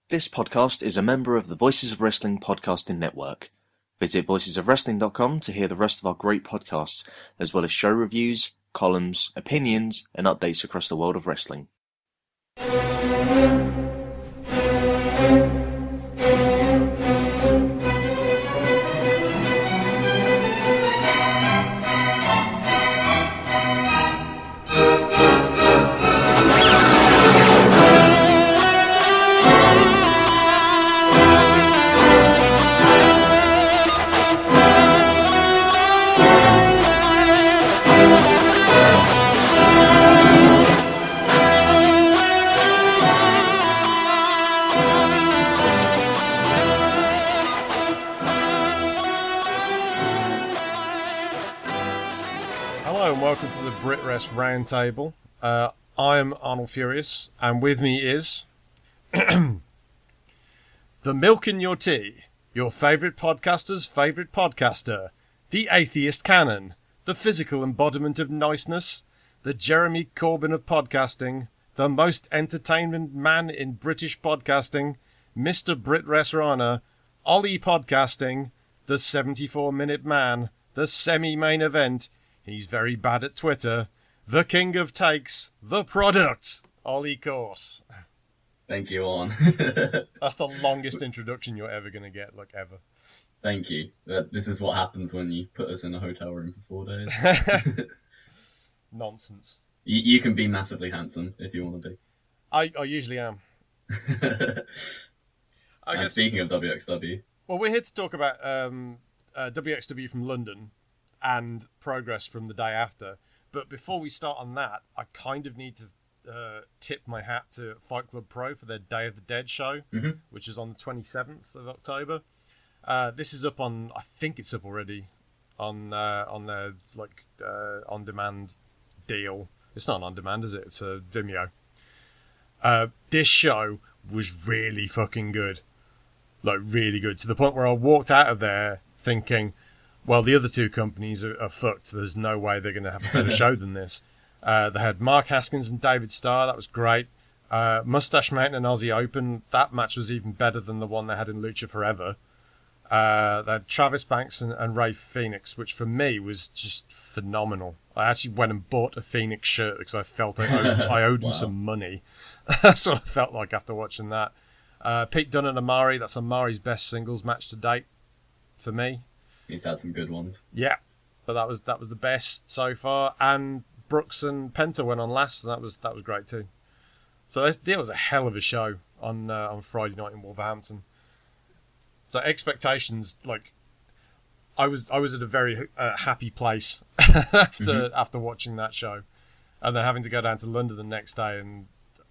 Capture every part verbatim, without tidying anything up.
This podcast is a member of the Voices of Wrestling podcasting network. Visit voices of wrestling dot com to hear the rest of our great podcasts, as well as show reviews, columns, opinions, and updates across the world of wrestling. Welcome to the BritRest Roundtable. Uh, I am Arnold Furious, and with me is the milk in your tea, your favourite podcaster's favourite podcaster, the atheist canon, the physical embodiment of niceness, the Jeremy Corbyn of podcasting, the most entertainment man in British podcasting, Mister BritRest Rana, Ollie Podcasting, the seventy-four minute man, the semi-main event. He's very bad at Twitter. The king of takes, the product, Ollie Course. Thank you, on. That's the longest introduction you're ever going to get, like, ever. Thank you. Uh, this is what happens when you put us in a hotel room for four days. Nonsense. You, you can be massively handsome if you want to be. I, I usually am. I and guess, speaking of W X W... Well, we're here to talk about um, uh, W X W from London and progress from the day after. But before we start on that, I kind of need to uh, tip my hat to Fight Club Pro for their Day of the Dead show, mm-hmm. which is on the twenty-seventh of October. Uh, this is up on, I think it's up already, on uh, on their like uh, on-demand deal. It's not an on-demand, is it? It's a Vimeo. Uh, this show was really fucking good. Like, really good. To the point where I walked out of there thinking, well, the other two companies are, are fucked. There's no way they're going to have a better show than this. Uh, they had Mark Haskins and David Starr. That was great. Uh, Mustache Mountain and Aussie Open. That match was even better than the one they had in Lucha Forever. Uh, they had Travis Banks and, and Ray Phoenix, which for me was just phenomenal. I actually went and bought a Phoenix shirt because I felt I owed, I owed him Wow. some money. That's what I felt like after watching that. Uh, Pete Dunne and Amari. That's Amari's best singles match to date for me. He's had some good ones. Yeah, but that was that was the best so far. And Brooks and Penta went on last, and that was that was great too. So this, it was a hell of a show on uh, on Friday night in Wolverhampton. So expectations, like, I was I was at a very uh, happy place after Mm-hmm. after watching that show, and then having to go down to London the next day, and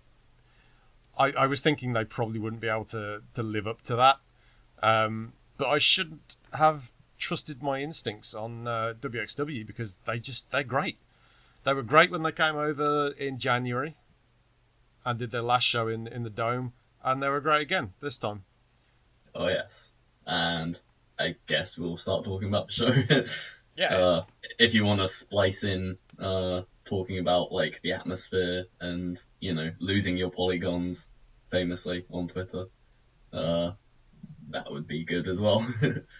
I, I was thinking they probably wouldn't be able to to live up to that, um, but I shouldn't have trusted my instincts on uh, W X W because they just they're great. They were great when they came over in January and did their last show in in the Dome, and they were great again this time. Oh, yes. And I guess we'll start talking about the show. Yeah. Uh, if you want to splice in uh, talking about, like, the atmosphere and, you know, losing your polygons famously on Twitter, uh, that would be good as well.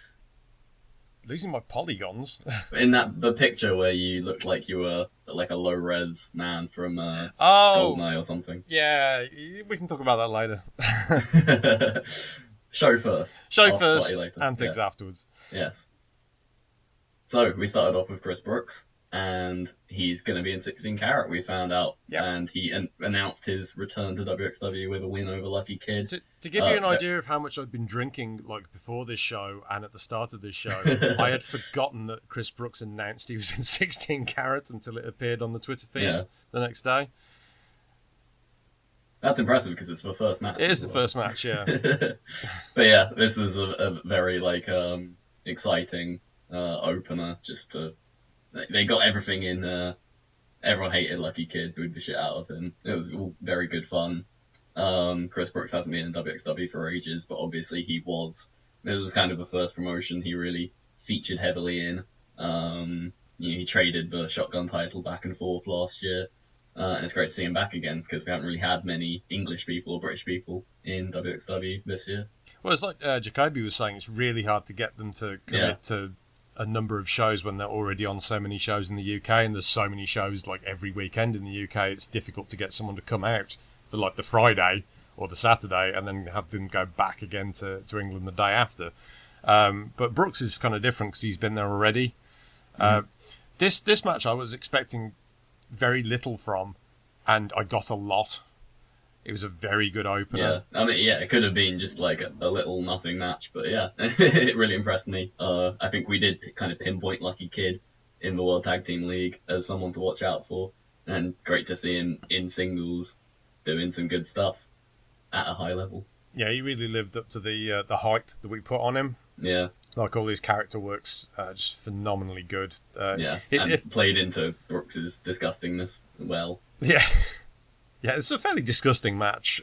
Losing my polygons. In that the picture where you looked like you were like a low res man from uh, Oh, Goldeneye or something. yeah, we can talk about that later. Show first. Show I'll play first, later. antics yes. afterwards. Yes. So we started off with Chris Brooks, and he's going to be in sixteen Carat. We found out, Yep. and he an- announced his return to W X W with a win over Lucky Kid. To, to give Uh, you an uh, idea of how much I'd been drinking, like before this show and at the start of this show, I had forgotten that Chris Brooks announced he was in sixteen Carat until it appeared on the Twitter feed Yeah. the next day. That's impressive because it's the first match. It is as the well. first match, yeah. But yeah, this was a, a very like um, exciting uh, opener. Just to, they got everything in. Uh, everyone hated Lucky Kid, booed the shit out of him. It was all very good fun. Um, Chris Brooks hasn't been in W X W for ages, but obviously he was. It was kind of the first promotion he really featured heavily in. Um, you know, he traded the Shotgun title back and forth last year. Uh, and it's great to see him back again because we haven't really had many English people or British people in W X W this year. Well, it's like uh, Jacoby was saying, it's really hard to get them to commit Yeah. to a number of shows when they're already on so many shows in the U K, and there's so many shows like every weekend in the U K. It's difficult to get someone to come out for like the Friday or the Saturday and then have them go back again to, to England the day after. Um, but Brooks is kind of different because he's been there already. Uh, this this match I was expecting very little from, and I got a lot. It was a very good opener. Yeah, I mean, yeah, it could have been just like a, a little nothing match, but yeah, it really impressed me. Uh, I think we did kind of pinpoint Lucky Kid in the World Tag Team League as someone to watch out for, and great to see him in singles doing some good stuff at a high level. Yeah, he really lived up to the uh, the hype that we put on him. Yeah, Like all his character works, uh, just phenomenally good. Uh, yeah, it- and if- played into Brooks's disgustingness well. yeah, yeah. It's a fairly disgusting match.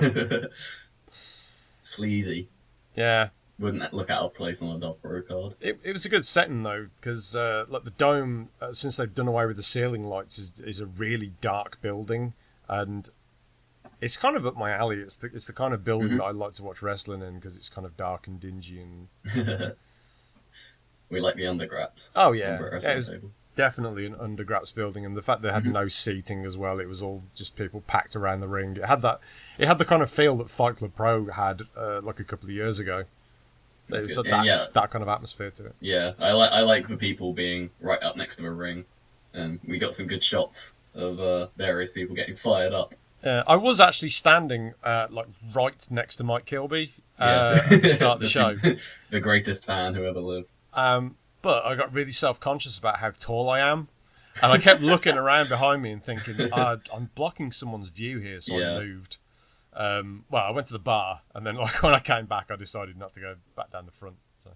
Sleazy. Yeah, Wouldn't look out of place on a Dove Pro card. it, it was a good setting though, because uh, like the dome, uh, since they've done away with the ceiling lights, is is a really dark building, and it's kind of up my alley. It's the it's the kind of building Mhm. that I like to watch wrestling in because it's kind of dark and dingy and We like the undergrads. oh yeah, Over at yeah Wrestling it's Table. definitely an undergraps building, and the fact they had Mhm. no seating as well, it was all just people packed around the ring. It had that, it had the kind of feel that Fight Club Pro had uh, like a couple of years ago. There That's was good. that, And yeah. that kind of atmosphere to it. Yeah, I like I like the people being right up next to the ring, and we got some good shots of uh, various people getting fired up. Uh, I was actually standing uh, like right next to Mike Kilby uh, at the start of the show, The greatest fan who ever lived. um, but I got really self-conscious about how tall I am, and I kept looking around behind me and thinking, ah, I'm blocking someone's view here, so Yeah. I moved. Um, well, I went to the bar, and then like when I came back, I decided not to go back down the front. So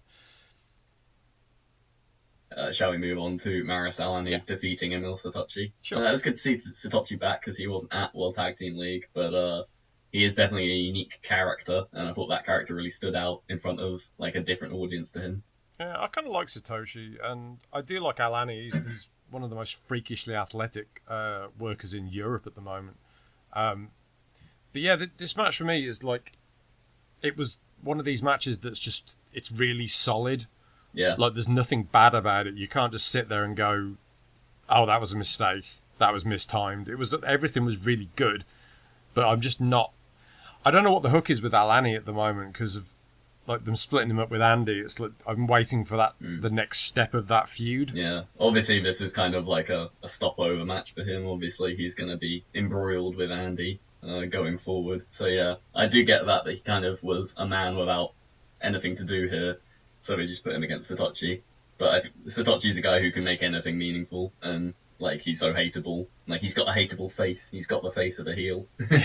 Uh, shall we move on to Maris Alani Yeah. defeating Emil Satochi? Sure. Uh, it was good to see Satochi back because he wasn't at World Tag Team League, but uh, he is definitely a unique character, and I thought that character really stood out in front of like a different audience to him. yeah, I kind of like Satoshi, and I do like Alani. He's, he's one of the most freakishly athletic uh, workers in Europe at the moment. Um, but yeah, th- this match for me is like, it was one of these matches that's just, it's really solid. Yeah, Like, there's nothing bad about it. You can't just sit there and go, oh, that was a mistake. That was mistimed. It was, everything was really good, but I'm just not, I don't know what the hook is with Alani at the moment because of like them splitting him up with Andy. It's like, I'm waiting for that, Mm. the next step of that feud. yeah. Obviously, this is kind of like a, a stopover match for him. Obviously, he's going to be embroiled with Andy uh, going forward. So yeah, I do get that that he kind of was a man without anything to do here. So we just put him against Satochi. But I think Satochi's a guy who can make anything meaningful, and like he's so hateable. Like he's got a hateable face. He's got the face of a heel.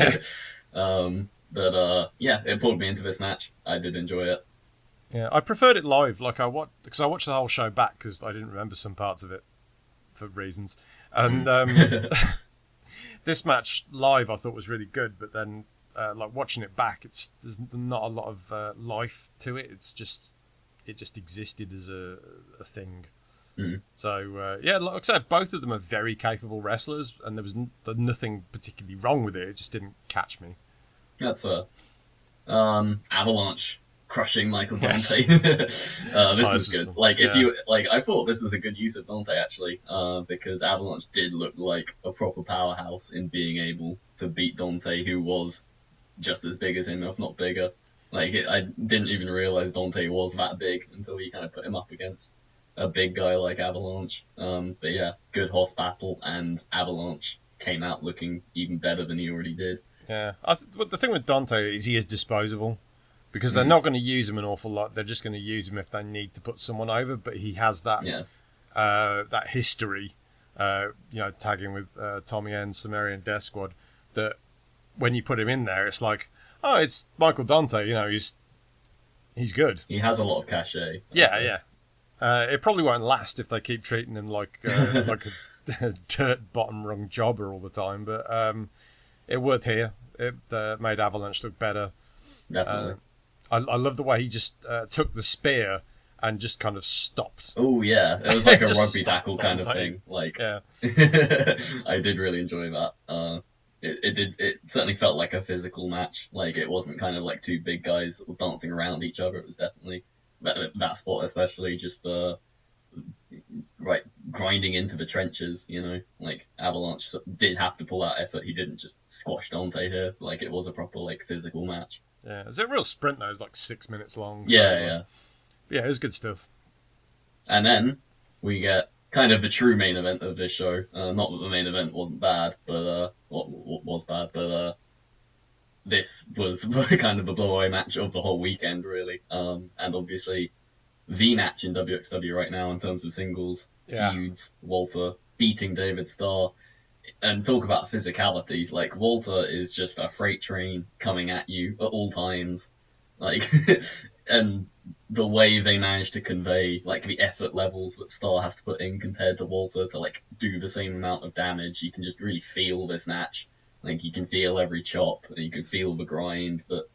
um, but uh, yeah, it pulled me into this match. I did enjoy it. Yeah, I preferred it live. Like I watched, because I watched the whole show back because I didn't remember some parts of it for reasons. And um, this match live I thought was really good, but then uh, like watching it back, it's there's not a lot of uh, life to it. It's just it just existed as a, a thing. Mm. So uh, yeah, like I said, both of them are very capable wrestlers, and there was n- nothing particularly wrong with it. It just didn't catch me. That's fair. Um, Avalanche crushing Michael Yes. Dante. uh, this Oh, was this was good. fun. Like if Yeah. you like, I thought this was a good use of Dante actually, uh, because Avalanche did look like a proper powerhouse in being able to beat Dante, who was just as big as him, if not bigger. Like it, I didn't even realize Dante was that big until he kind of put him up against a big guy like Avalanche. Um, but yeah, good horse battle, and Avalanche came out looking even better than he already did. Yeah, I th- but the thing with Dante is he is disposable because they're Mhm. not going to use him an awful lot. They're just going to use him if they need to put someone over. But he has that Yeah, uh, that history, uh, you know, tagging with uh, Tommy End, Sumerian Death Squad. That when you put him in there, it's like, oh, it's Michael Dante. You know, he's he's good. he has a lot of cachet. I'd Yeah, say. yeah. Uh, it probably won't last if they keep treating him like uh, like a dirt bottom rung jobber all the time. But um, it worked here. It uh, made Avalanche look better. Definitely. Uh, I, I love the way he just uh, took the spear and just kind of stopped. Oh yeah, it was like a Just rugby stopped tackle kind of Dante. thing. Like, Yeah. I did really enjoy that. Uh, it, it did. It certainly felt like a physical match. Like it wasn't kind of like two big guys dancing around each other. It was definitely that, that spot, especially just uh, right grinding into the trenches. You know, like Avalanche did have to pull out effort. He didn't just squash Dante here. Like it was a proper like physical match. Yeah, it was a real sprint though. It was like six minutes long. Yeah, so, yeah. Yeah, it was good stuff. And then we get kind of the true main event of this show. Uh, not that the main event wasn't bad, but uh, what, what was bad, but uh, this was kind of the blow-away match of the whole weekend, really. Um, and obviously, the match in W X W right now in terms of singles Yeah. feuds. Walter beating David Starr, and talk about physicality. Like Walter is just a freight train coming at you at all times. Like, and the way they manage to convey like the effort levels that Starr has to put in compared to Walter to like do the same amount of damage, you can just really feel this match. Like you can feel every chop, and you can feel the grind, but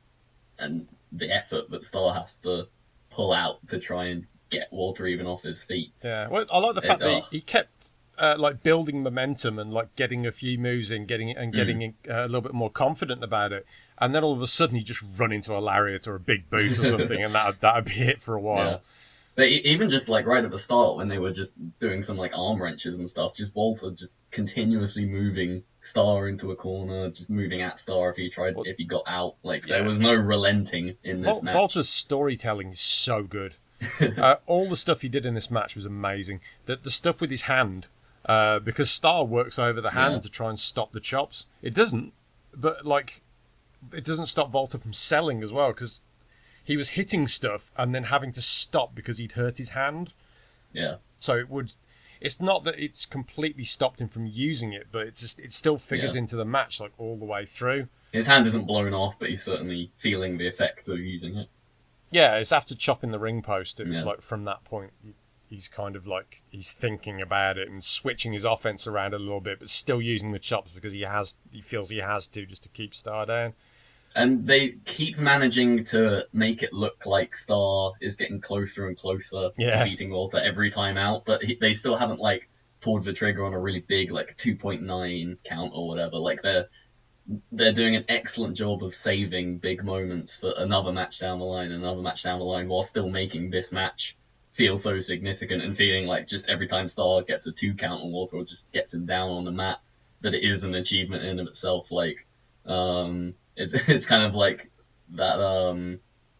and the effort that Starr has to pull out to try and get Walter even off his feet. Yeah, well, I like the fact It- that oh. he kept uh, like building momentum and like getting a few moves in, getting and getting uh, a little bit more confident about it, and then all of a sudden he just run into a lariat or a big boot or something, and that that'd be it for a while. Yeah. But e- even just like right at the start when they were just doing some like arm wrenches and stuff, just Walter just continuously moving Starr into a corner, just moving at Starr if he tried, if he got out. Like there Yeah. was no relenting in this Vol- match. Walter's storytelling is so good. uh, all the stuff he did in this match was amazing. The, the stuff with his hand, uh, because Starr works over the hand Yeah. to try and stop the chops. It doesn't, but like, it doesn't stop Walter from selling as well, because he was hitting stuff and then having to stop because he'd hurt his hand. Yeah. So it would. It's not that it's completely stopped him from using it, but it's just it still figures Yeah. into the match like all the way through. His hand isn't blown off, but he's certainly feeling the effect of using it. Yeah, it's after chopping the ring post. It's Yeah. like from that point, he- he's kind of like he's thinking about it and switching his offense around a little bit, but still using the chops because he has he feels he has to just to keep Starr down. And they keep managing to make it look like Starr is getting closer and closer Yeah. to beating Walter every time out, but he, they still haven't like pulled the trigger on a really big like two point nine count or whatever. Like they're they're doing an excellent job of saving big moments for another match down the line, another match down the line, while still making this match feel so significant and feeling like just every time Starr gets a two count on Walter or just gets him down on the mat, that it is an achievement in and of itself. Like, um, it's it's kind of like that, um,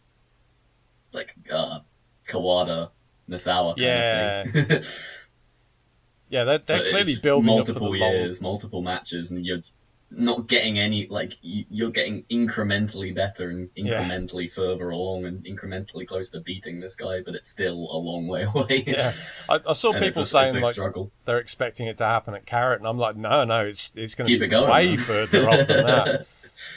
like uh, Kawada Nasawa kind Yeah. of thing. Yeah, they're, they're But clearly it's building up multiple for the long. years, multiple matches, and you're not getting any like you- you're getting incrementally better and Yeah. incrementally further along and incrementally close to beating this guy, but it's still a long way away. Yeah, I, I saw And people it's a, saying it's a like struggle. they're expecting it to happen at Carrot, and I'm like, no, no, it's it's going to Keep be it going, way man. further off than that.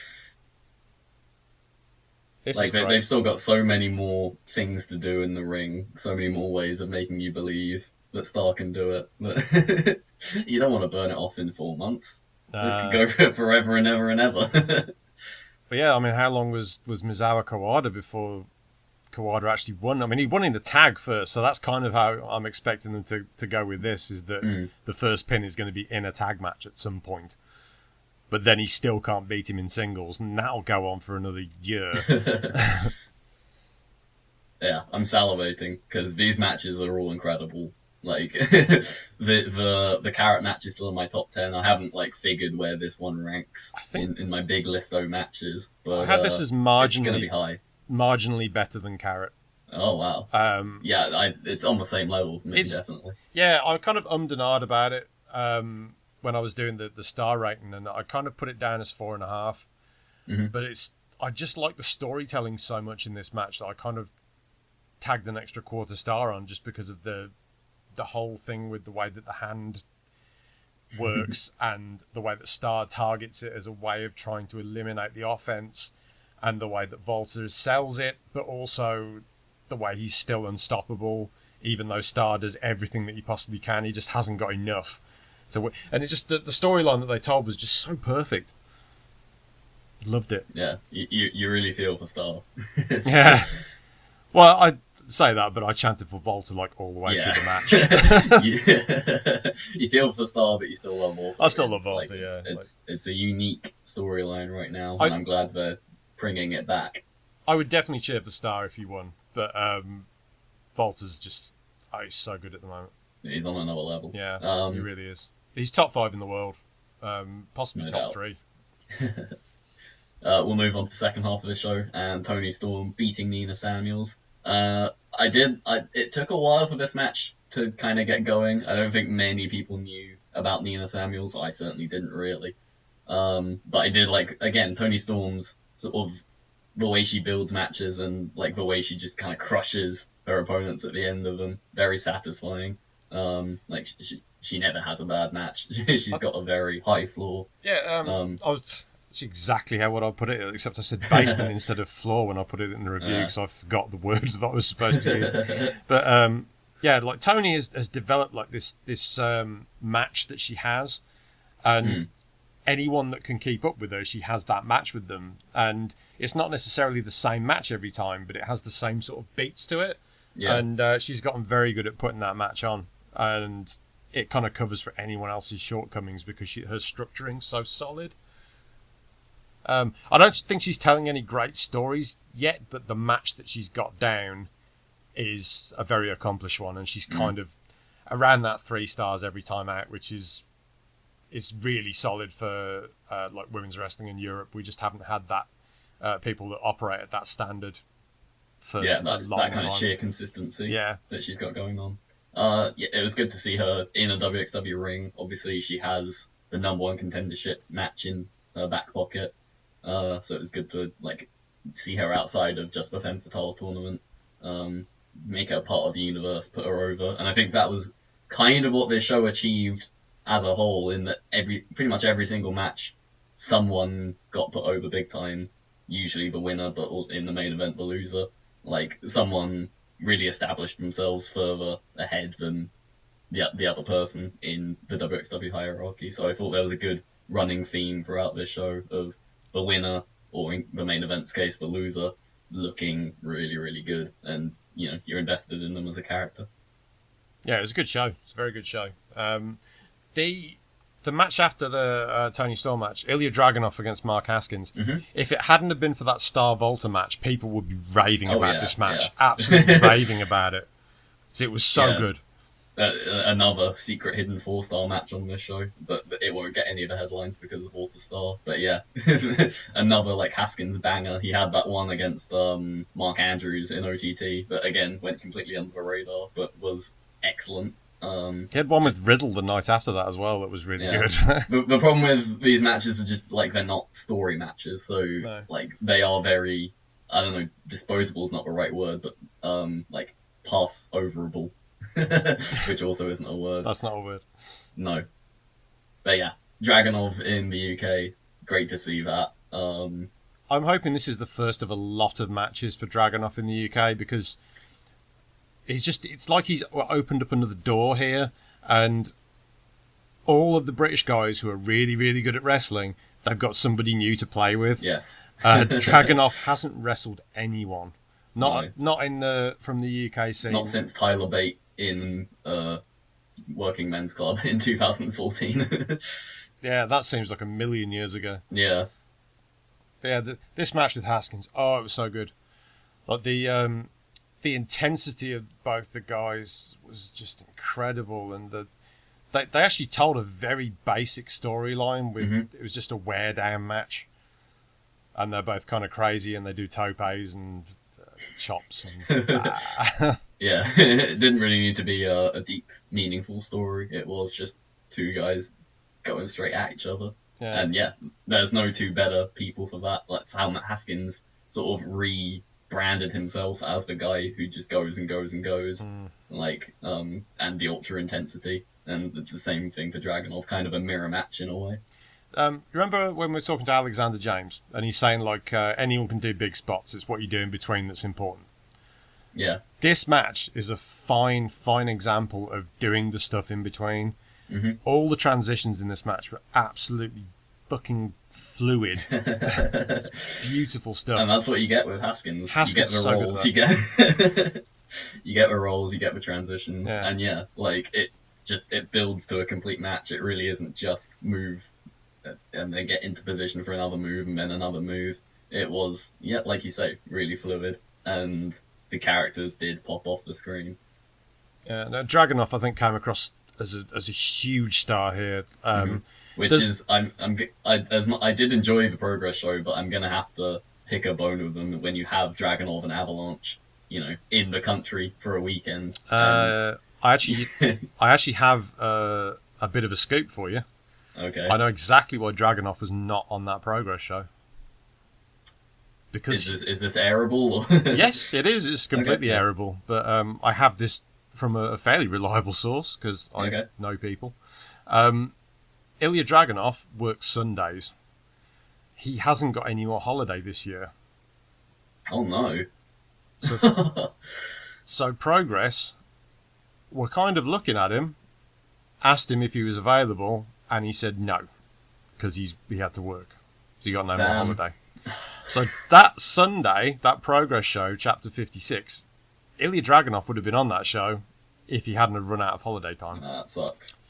This Like is they, great. they've still got so many more things to do in the ring, so many more ways of making you believe that Starr can do it. But you don't want to burn it off in four months. This Uh, could go for forever and ever and ever. But yeah, I mean, how long was was Misawa Kawada before Kawada actually won? I mean, he won in the tag first, so that's kind of how I'm expecting them to, to go with this, is that Mm. the first pin is going to be in a tag match at some point. But then he still can't beat him in singles, and that'll go on for another year. Yeah, I'm salivating because these matches are all incredible. Like the the the Carrot match is still in my top ten. I haven't like figured where this one ranks I think- in, in my big listo matches, but I had this uh, as it's gonna marginally be high. marginally better than Carrot. Oh wow, Um, yeah, I, it's on the same level for me, It's- definitely. Yeah, I kind of ummed and ahed about it um, when I was doing the, the star rating, and I kind of put it down as four and a half. Mhm. But it's I just like the storytelling so much in this match that I kind of tagged an extra quarter star on, just because of the the whole thing with the way that the hand works and the way that Star targets it as a way of trying to eliminate the offense, and the way that Walter sells it, but also the way he's still unstoppable, even though Star does everything that he possibly can. He just hasn't got enough to win. And it just the, the storyline that they told was just so perfect. Loved it. Yeah, you, you you really feel for Star. Yeah. Well, I say that, but I chanted for Volta like all the way Yeah. through the match. you, you feel for Star, but you still love Volta. I still love Volta, Like, yeah. It's, Like, it's, it's a unique storyline right now, I- and I'm glad they're bringing it back. I would definitely cheer for Star if he won, but um, Volta's just oh, he's so good at the moment. He's on another level. Yeah, Um, he really is. He's top five in the world, um, possibly No top doubt. three. Uh, we'll move on to the second half of the show, and Toni Storm beating Nina Samuels. Uh, I did. I, it took a while for this match to kind of get going. I don't think many people knew about Nina Samuels. I certainly didn't really. Um, but I did like again Toni Storm's sort of the way she builds matches and like the way she just kind of crushes her opponents at the end of them. Very satisfying. Um, like she she never has a bad match. She's got a very high floor. Yeah, um, Um, I was, that's exactly how what I put it, except I said basement instead of floor when I put it in the review Yeah. because I forgot the words that I was supposed to use. But um, yeah, like Toni has, has developed like this this um, match that she has, and Mm. anyone that can keep up with her, she has that match with them, and it's not necessarily the same match every time, but it has the same sort of beats to it, Yeah. and uh, she's gotten very good at putting that match on, and it kind of covers for anyone else's shortcomings because she, her structuring's so solid. Um, I don't think she's telling any great stories yet, but the match that she's got down is a very accomplished one, and she's kind of around that three stars every time out, which is is really solid for uh, like women's wrestling in Europe. We just haven't had that uh, people that operate at that standard for yeah, a that, long that kind time. of sheer consistency Yeah, that she's got going on. Uh, yeah, it was good to see her in a W X W ring. Obviously, she has the number one contendership match in her back pocket, uh, so it was good to like see her outside of just the Femme Fatale tournament, um, make her part of the universe, put her over, and I think that was kind of what this show achieved as a whole. In that every pretty much every single match, someone got put over big time. Usually the winner, but in the main event, the loser. Like someone really established themselves further ahead than the the other person in the W X W hierarchy. So I thought there was a good running theme throughout this show of the winner, or in the main event's case, the loser, looking really, really good, and you know you're invested in them as a character. yeah, it was a good show. It's a very good show. Um, the the match after the uh, Toni Storm match, Ilya Dragunov against Mark Haskins. Mhm. If it hadn't have been for that Star Volta match, people would be raving Oh, about yeah, this match. yeah. Absolutely raving about it. It was so Yeah. good. Uh, another secret hidden four star match on this show, but, but it won't get any of the headlines because of Walter Star. But yeah, another like Haskins banger. He had that one against um, Mark Andrews in O T T, but again went completely under the radar, but was excellent. Um, He had one with Riddle the night after that as well that was really Yeah. good. the, the problem with these matches are just like they're not story matches, so No. like they are very, I don't know, disposable is not the right word, but um like pass overable, which also isn't a word. That's not a word. No. But yeah, Dragunov in the U K, great to see that. Um, I'm hoping this is the first of a lot of matches for Dragunov in the U K because he's just, it's like he's opened up another door here, and all of the British guys who are really, really good at wrestling, they've got somebody new to play with. yes. Uh, Dragunov hasn't wrestled anyone. Not No. not in the from the U K scene. Not since Tyler Bate in uh, Working Men's Club in two thousand fourteen. Yeah, that seems like a million years ago. yeah. But yeah, the, this match with Haskins, oh, it was so good. Like the um, the intensity of both the guys was just incredible, and the they they actually told a very basic storyline with Mhm. it was just a wear down match, and they're both kind of crazy, and they do topes and uh, chops and ah. Yeah, it didn't really need to be a, a deep, meaningful story. It was just two guys going straight at each other. yeah. And yeah, there's no two better people for that. That's how Matt Haskins sort of rebranded himself as the guy who just goes and goes and goes, Mm. like, um, and the ultra intensity. And it's the same thing for Dragunov, kind of a mirror match in a way. Um, remember when we were talking to Alexander James, and he's saying like uh, anyone can do big spots. It's what you do in between that's important. Yeah, This match is a fine, fine example of doing the stuff in between. Mhm. All the transitions in this match were absolutely fucking fluid. It's beautiful stuff. and that's what you get with Haskins. Haskins you is get so the good rolls. at You get. you get the rolls, you get the transitions, Yeah. and yeah, like it just it builds to a complete match. It really isn't just move and then get into position for another move and then another move. It was, yeah, like you say, really fluid, and the characters did pop off the screen. Yeah, no, Dragunov, I think, came across as a as a huge star here. Um, Mm-hmm. Which there's- is, I'm, I'm, g- I, as mu- I did enjoy the Progress show, but I'm gonna have to pick a bone with them when you have Dragunov and Avalanche, you know, in the country for a weekend. uh, I actually I actually have uh, a bit of a scoop for you. And, okay. I know exactly why Dragunov was not on that Progress show. Because Is this, is this airable? Or? yes, it is. It's completely Okay. airable. But um, I have this from a, a fairly reliable source because I Okay. know people. Um, Ilya Dragunov works Sundays. He hasn't got any more holiday this year. Oh no. So, so Progress were kind of looking at him, asked him if he was available, and he said no, because he's he had to work. So he got no more Damn. holiday. So that Sunday, that Progress show, chapter fifty-six, Ilya Dragunov would have been on that show if he hadn't have run out of holiday time. That sucks.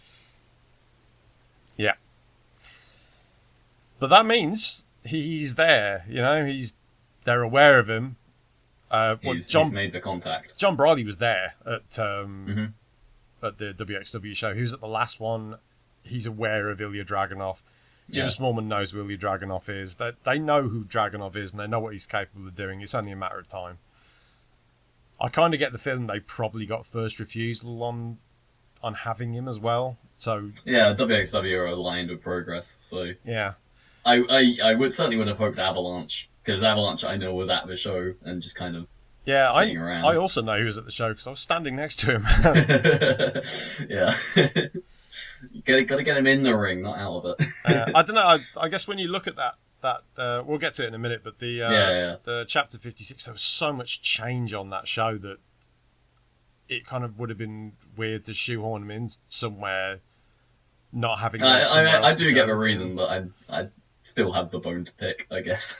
But that means he's there, you know, he's they're aware of him. Uh, well, He's, John he's made the contact. John Briley was there at um, Mhm. at the W X W show. He was at the last one. He's aware of Ilya Dragunov. Jim Yeah. Smallman knows who Ilya Dragunov is. They, they know who Dragunov is, and they know what he's capable of doing. It's only a matter of time. I kind of get the feeling they probably got first refusal on on having him as well. So, Yeah, W X W are aligned with Progress, so yeah. I, I, I would certainly would have hoped Avalanche, because Avalanche I know was at the show and just kind of Yeah, I, sitting around. I also know he was at the show because I was standing next to him. yeah. you gotta, gotta get him in the ring, not out of it. uh, I don't know. I, I guess when you look at that, that uh, we'll get to it in a minute. But the uh, Yeah, yeah. the chapter fifty-six, there was so much change on that show that it kind of would have been weird to shoehorn him in somewhere, not having. I, somewhere I, I else to do go. get the reason, but I, I still have the bone to pick, I guess.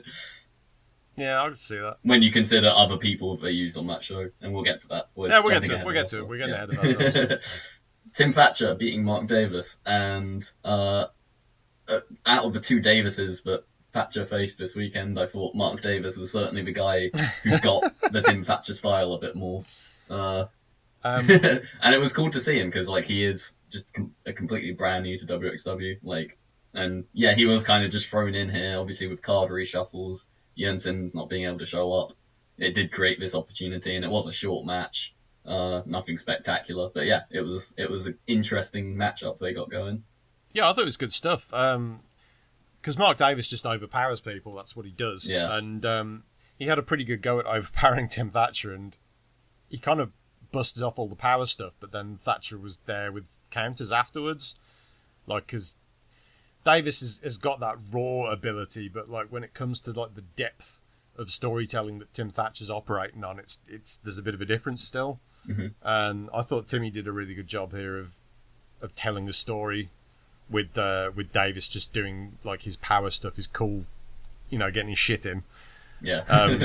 Yeah, I can see that. when you consider other people they used on that show, and we'll get to that. We're Yeah, we'll get jumping to it. ahead We'll of get to it. ourselves, We're getting yeah. ahead of ourselves. Tim Thatcher beating Mark Davis, and uh, uh, out of the two Davises that Thatcher faced this weekend, I thought Mark Davis was certainly the guy who got the Tim Thatcher style a bit more. Uh, Um, and it was cool to see him because, like, he is just com- a completely brand new to W X W. Like, and yeah, he was kind of just thrown in here, obviously with card reshuffles, Jensen's not being able to show up. It did create this opportunity, and it was a short match. Uh, nothing spectacular, but yeah, it was it was an interesting matchup they got going. yeah, I thought it was good stuff. Because Mark Davis just overpowers people. That's what he does. Yeah. And um, he had a pretty good go at overpowering Tim Thatcher, and he kind of busted off all the power stuff, but then Thatcher was there with counters afterwards. Like, because Davis has, has got that raw ability, but like when it comes to like the depth of storytelling that Tim Thatcher's operating on, it's it's there's a bit of a difference still. Mhm. And I thought Timmy did a really good job here of of telling the story with uh, with Davis just doing like his power stuff, his cool, you know, getting his shit in. Yeah. Um,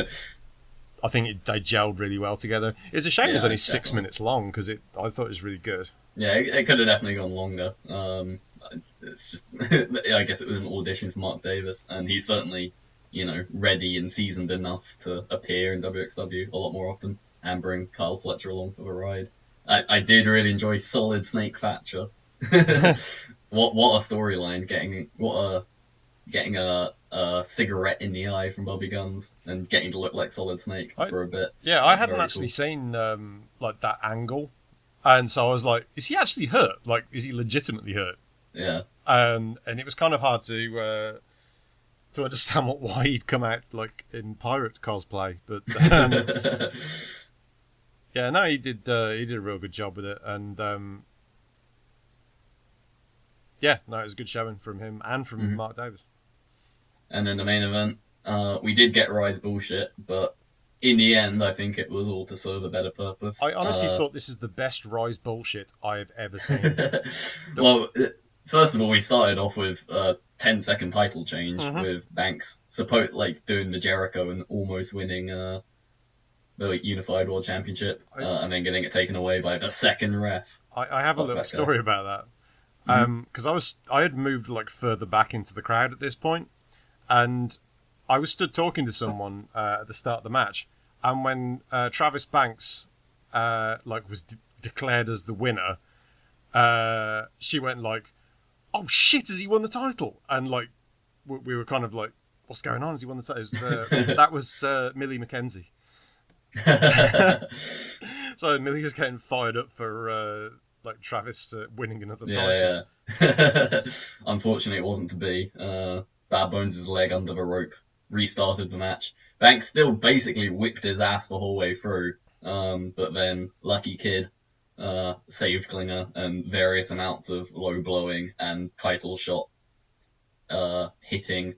I think it, they gelled really well together. It's a shame it was Yeah, only six definitely. minutes long because it I thought it was really good. Yeah, it, it could have definitely gone longer. Um, it's just, I guess it was an audition for Mark Davis, and he's certainly, you know, ready and seasoned enough to appear in W X W a lot more often and bring Kyle Fletcher along for the ride. I, I did really enjoy Solid Snake Thatcher. what what a storyline! Getting what a getting a, a cigarette in the eye from Bobby Guns and getting to look like Solid Snake I- for a bit. Yeah, I That's hadn't very actually cool. seen um, like that angle, and so I was like, "Is he actually hurt? Like, is he legitimately hurt?" Yeah. And and it was kind of hard to uh, to understand what why he'd come out like in pirate cosplay, but um, yeah, no, he did uh, he did a real good job with it, and um, yeah, no, it was a good showing from him and from Mhm. Mark Davis. And then the main event, uh, we did get Rise bullshit, but in the end, I think it was all to serve a better purpose. I honestly Uh, thought this is the best Rise bullshit I've ever seen. well, uh, first of all, we started off with a ten second title change Mhm. with Banks suppo- like doing the Jericho and almost winning uh, the Unified World Championship, I- uh, and then getting it taken away by the second ref. I, I have a Fuck little that guy. story about that. Um, because I was I had moved like further back into the crowd at this point, and I was stood talking to someone uh, at the start of the match, and when uh, Travis Banks uh, like was de- declared as the winner, uh, she went like, "Oh shit! Has he won the title?" And like we, we were kind of like, "What's going on? Has he won the title?" It was, uh, that was uh, Millie McKenzie. So Millie was getting fired up for uh, like Travis uh, winning another title. Yeah, yeah. Unfortunately, it wasn't to be. Uh, Bad Bones' leg under the rope restarted the match. Banks still basically whipped his ass the whole way through, um, but then Lucky Kid uh, saved Klinger and various amounts of low blowing and title shot uh, hitting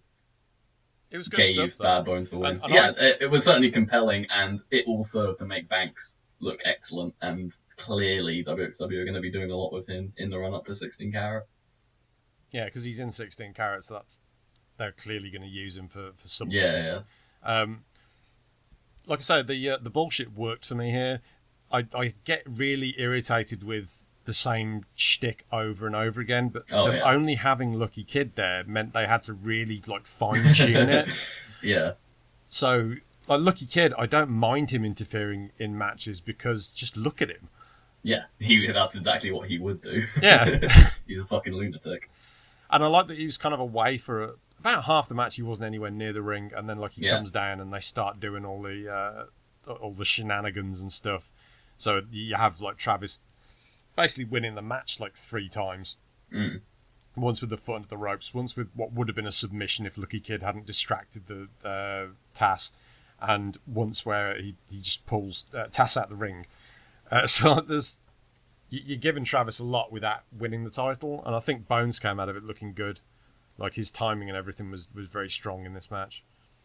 It was good gave stuff, though. Bad Bones the win. And- and yeah, I- it, it was certainly compelling, and it all served to make Banks look excellent. And clearly, W X W are going to be doing a lot with him in the run up to sixteen carat. Yeah, because he's in sixteen carats, so that's they're clearly going to use him for, for something. Yeah, yeah. Um, like I said, the uh, the bullshit worked for me here. I, I get really irritated with the same shtick over and over again, but Oh, them yeah. only having Lucky Kid there meant they had to really like fine tune it. Yeah. So, like Lucky Kid, I don't mind him interfering in matches because just look at him. Yeah, he that's exactly what he would do. Yeah. He's a fucking lunatic. And I like that he was kind of away for a, about half the match. He wasn't anywhere near the ring, and then like he Yeah. comes down and they start doing all the uh, all the shenanigans and stuff. So you have like Travis basically winning the match like three times. Mm. Once with the foot under the ropes, once with what would have been a submission if Lucky Kid hadn't distracted the uh, Tass, and once where he, he just pulls uh, Tass out the ring. Uh, so there's you- you're giving Travis a lot without winning the title, and I think Bones came out of it looking good. Like his timing and everything was, was very strong in this match.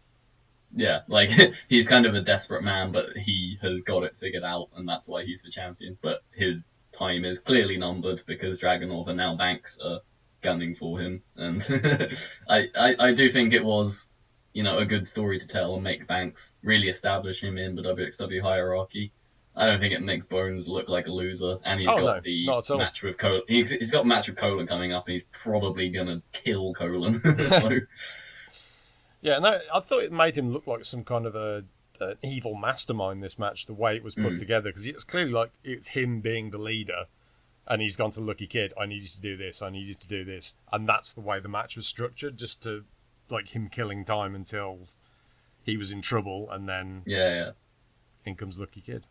Yeah, like he's kind of a desperate man, but he has got it figured out, and that's why he's the champion. But his time is clearly numbered because Dragunov and now Banks are gunning for him, and I, I I do think it was, you know, a good story to tell and make Banks really establish him in the W X W hierarchy. I don't think it makes Bones look like a loser, and he's Oh, got no, the not at all. match with Colon. He's, he's got a match with Colon coming up, and he's probably gonna kill Colon. So Yeah, and that, I thought it made him look like some kind of a an evil mastermind. This match, the way it was put Mm. together, because it's clearly like it's him being the leader, and he's gone to Lucky Kid. I need you to do this. I need you to do this, and that's the way the match was structured, just to like him killing time until he was in trouble, and then yeah, yeah. in comes Lucky Kid.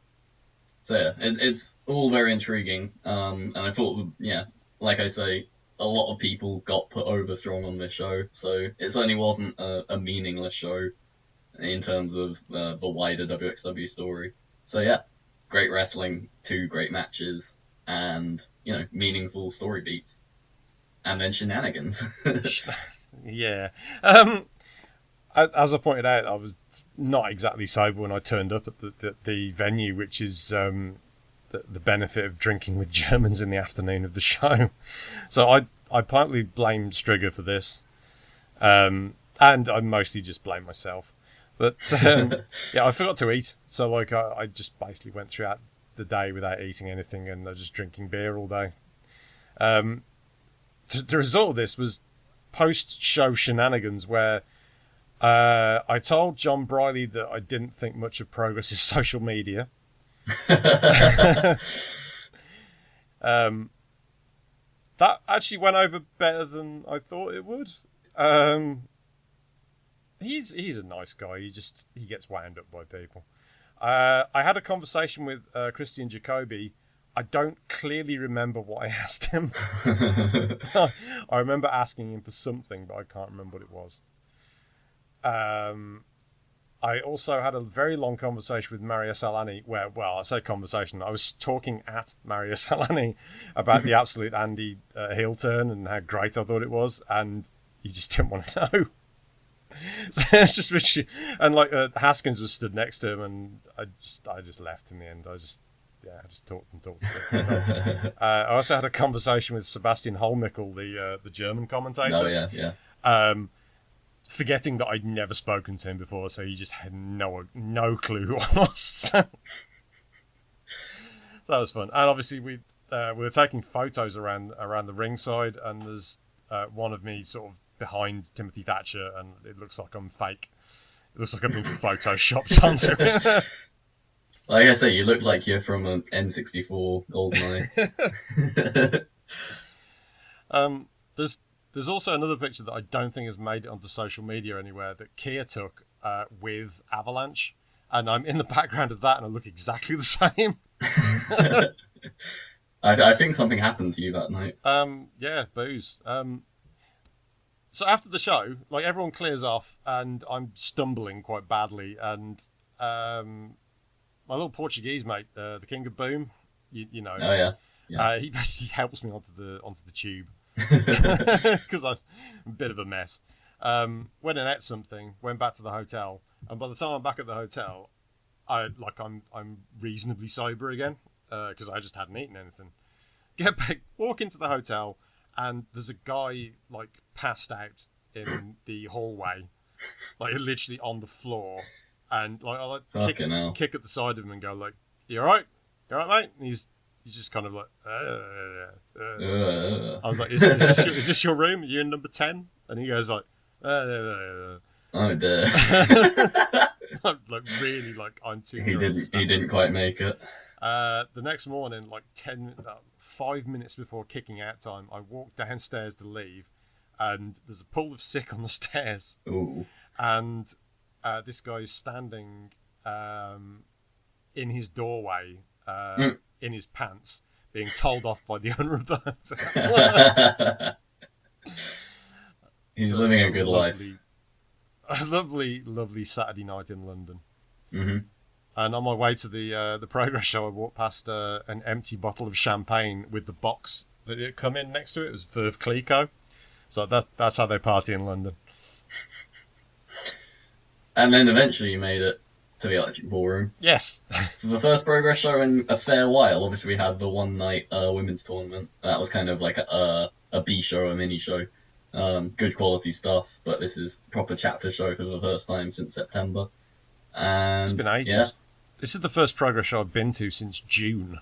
So yeah, it, it's all very intriguing, um, and I thought, yeah, like I say, a lot of people got put over strong on this show, so it certainly wasn't a, a meaningless show in terms of uh, the wider W X W story. So yeah, great wrestling, two great matches, and, you know, meaningful story beats. And then shenanigans. Yeah. Um, a- as I pointed out, I was not exactly sober when I turned up at the, the, the venue, which is um, the, the benefit of drinking with Germans in the afternoon of the show. So I, I partly blame Strigger for this. Um, and I mostly just blame myself. But um, yeah, I forgot to eat. So like I, I just basically went throughout the day without eating anything, and I was just drinking beer all day. Um, th- the result of this was post-show shenanigans where uh, I told John Briley that I didn't think much of Progress's social media. um, that actually went over better than I thought it would. Um, he's he's a nice guy. He just he gets wound up by people. Uh, I had a conversation with uh, Christian Jacoby. I don't clearly remember what I asked him. I remember asking him for something, but I can't remember what it was. Um, I also had a very long conversation with Mario Salani, where, well, I say conversation, I was talking at Mario Salani about the absolute Andy uh, heel turn and how great I thought it was, and he just didn't want to know. So it's just Richie, and like uh, Haskins was stood next to him, and I just, I just left in the end. I just, yeah, I just talked and talked. And talked. uh, I also had a conversation with Sebastian Holmickel, the uh, the German commentator. Oh yeah, yeah. Um, forgetting that I'd never spoken to him before, so he just had no no clue who I was. So that was fun. And obviously we uh, we were taking photos around around the ringside, and there's uh, one of me sort of behind Timothy Thatcher, and it looks like I'm fake. It looks like I've been photoshopped onto it. Like I say, you look like you're from an N sixty-four GoldenEye. um, there's there's also another picture that I don't think has made it onto social media anywhere that Kia took uh, with Avalanche, and I'm in the background of that, and I look exactly the same. I, I think something happened to you that night. Um, yeah, booze. Um, so after the show, like everyone clears off, and I'm stumbling quite badly, and um, my little Portuguese mate, uh, the King of Boom, you, you know, Oh yeah. Yeah. Uh, he basically helps me onto the onto the tube because I'm a bit of a mess. Um, went and ate something, went back to the hotel, and by the time I'm back at the hotel, I like I'm I'm reasonably sober again because uh, I just hadn't eaten anything. Get back, walk into the hotel, and there's a guy like passed out in the hallway, like literally on the floor, and like I like kick, Fucking hell. kick at the side of him and go like, "You all right? You all right, mate?" And he's he's just kind of like, uh, uh. Uh, I was like, is, is, this your, "Is this your room? Are you in number ten?" And he goes like, uh, uh, oh dear. uh. like really like I'm too. he drunk to didn't. stand He didn't quite make it. Uh, the next morning, like ten, uh, five minutes before kicking out time, I walked downstairs to leave, and there's a pool of sick on the stairs, Ooh. and uh, this guy is standing um, in his doorway, uh, Mm. in his pants, being told off by the owner of the hotel. He's So, living a good life. lovely, a lovely, lovely Saturday night in London. hmm And on my way to the uh, the progress show, I walked past uh, an empty bottle of champagne with the box that it come in next to it. It was Veuve Clicquot. So that that's how they party in London. And then eventually you made it to the Electric Ballroom. Yes. For the first progress show in a fair while, obviously we had the one night uh, women's tournament. That was kind of like a, a, a B show, a mini show. Um, good quality stuff, but this is proper chapter show for the first time since September. And It's been ages. Yeah, This is the first progress show I've been to since June.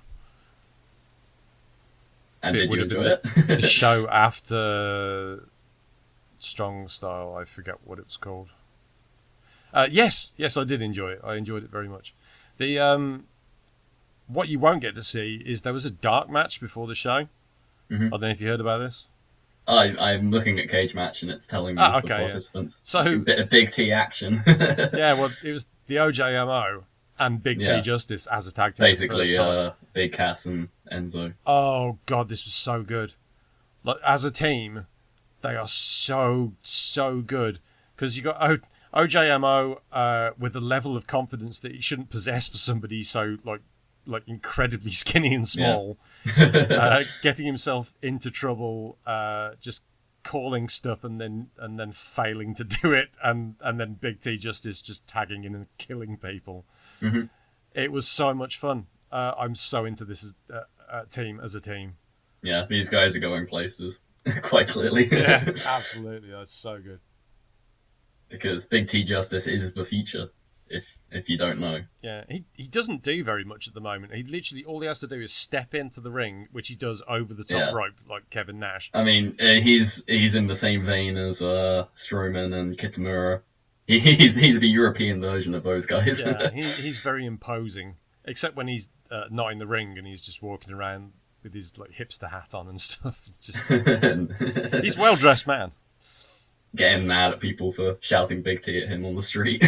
and It did would you have enjoy been it? The show after Strong Style, I forget what it was called. Uh, yes, yes, I did enjoy it. I enjoyed it very much. The um, what you won't get to see is there was a dark match before the show. Mhm. I don't know if you heard about this. I, I'm looking at Cage Match and it's telling me Ah, the okay, yeah. participants. So A bit of big T action. yeah, well, it was the O J M O and Big Yeah. T Justice as a tag team. for the Basically, first time. uh, Big Cass and Enzo. Oh god, this was so good. Like as a team, they are so so good because you got o- OJMO uh, with a level of confidence that he shouldn't possess for somebody so like like incredibly skinny and small, uh, getting himself into trouble, uh, just calling stuff and then and then failing to do it, and and then Big T Justice just tagging in and killing people. Mhm. It was so much fun. Uh, I'm so into this as, uh, uh, team as a team. Yeah, these guys are going places, quite clearly. Yeah, absolutely. That's so good. Because Big T Justice is the future, if if you don't know. Yeah, he he doesn't do very much at the moment. He literally all he has to do is step into the ring, which he does over the top Yeah. rope like Kevin Nash. I mean, uh, he's he's in the same vein as uh, Strowman and Kitamura. He, he's he's the European version of those guys. Yeah, he, he's very imposing, except when he's uh, not in the ring and he's just walking around with his like hipster hat on and stuff. It's just he's a well dressed man. Getting mad at people for shouting Big T at him on the street.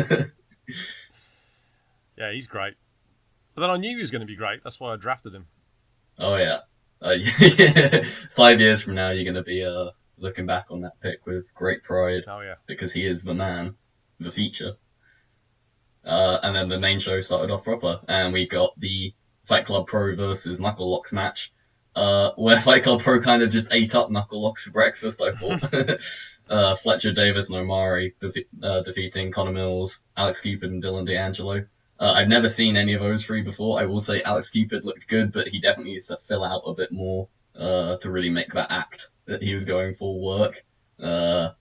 Yeah, he's great. But then I knew he was going to be great. That's why I drafted him. Oh yeah. Uh, yeah. Five years from now, you're going to be uh, looking back on that pick with great pride Oh yeah. because he is the man, the feature. Uh, and then the main show started off proper, and we got the Fight Club Pro versus Knuckle Locks match, uh, where Fight Club Pro kind of just ate up Knuckle Locks for breakfast, I thought. uh, Fletcher Davis and Omari defe- uh, defeating Connor Mills, Alex Cupid, and Dylan D'Angelo. Uh, I've never seen any of those three before. I will say Alex Cupid looked good, but he definitely needs to fill out a bit more uh, to really make that act that he was going for work. Uh,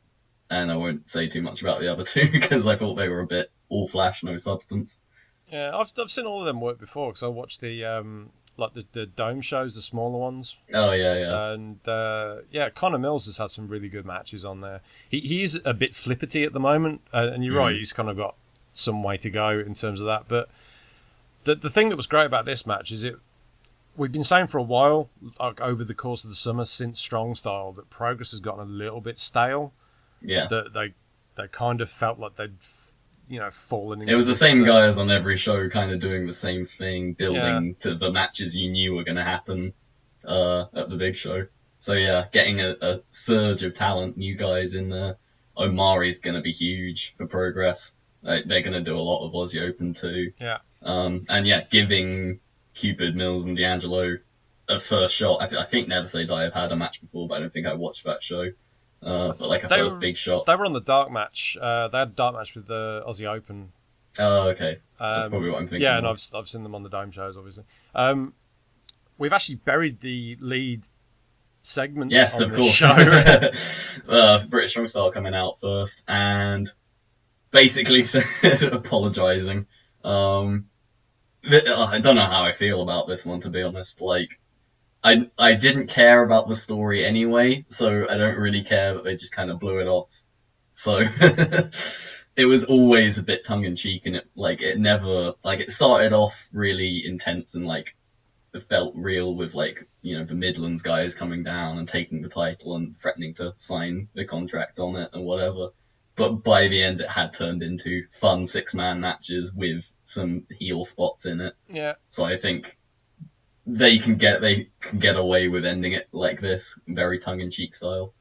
and I won't say too much about the other two because I thought they were a bit all flash, no substance. Yeah, I've I've seen all of them work before because I watched the um like the, the dome shows, the smaller ones. Oh yeah, yeah. And uh, yeah, Connor Mills has had some really good matches on there. He he's a bit flippity at the moment, uh, and you're Mm. right, he's kind of got some way to go in terms of that. But the the thing that was great about this match is it. We've been saying for a while, like over the course of the summer since Strong Style, that Progress has gotten a little bit stale. Yeah. That they they kind of felt like they'd, you know, fallen into It was the this, same uh, guys on every show, kind of doing the same thing, building to the matches you knew were going to happen uh, at the big show. So yeah, getting a, a surge of talent, new guys in there. Omari's going to be huge for Progress. Like, they're going to do a lot of Aussie Open too. Yeah. Um, and yeah, giving Cupid, Mills, and D'Angelo a first shot. I, th- I think Never Say Die have had a match before, but I don't think I watched that show. Uh, but like a They first were- big shot. They were on the dark match. Uh, they had a dark match with the Aussie Open. Oh, okay. That's Um, probably what I'm thinking. Yeah, and of. I've I've seen them on the Dome shows, obviously. Um, we've actually buried the lead segment. Yes, on of the course. show. uh, British Strong Style coming out first and basically said apologising. Um, th- uh, I don't know how I feel about this one, to be honest. Like, I I didn't care about the story anyway, so I don't really care that they just kind of blew it off. So it was always a bit tongue in cheek, and it like it never like it started off really intense and like it felt real with like you know the Midlands guys coming down and taking the title and threatening to sign the contract on it and whatever. But by the end, it had turned into fun six-man matches with some heel spots in it. Yeah. So I think they can get they can get away with ending it like this, very tongue-in-cheek style.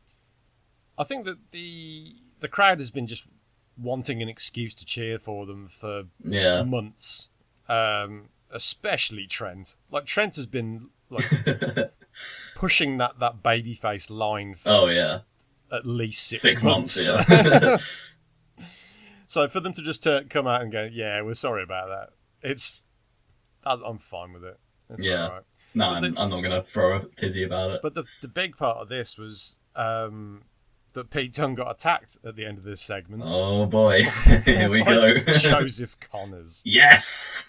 I think that the the crowd has been just wanting an excuse to cheer for them for Yeah. months, um, especially Trent. Like Trent has been like pushing that that babyface line for Oh yeah, at least six, six months. months. Yeah. So for them to just turn, come out and go, yeah, we're sorry about that. It's I- I'm fine with it. It's Yeah. all right. No, But I'm, the- I'm not gonna throw a tizzy about it. But the the big part of this was um, that Pete Dunne got attacked at the end of this segment. Oh boy, here we by go. Joseph Connors. Yes,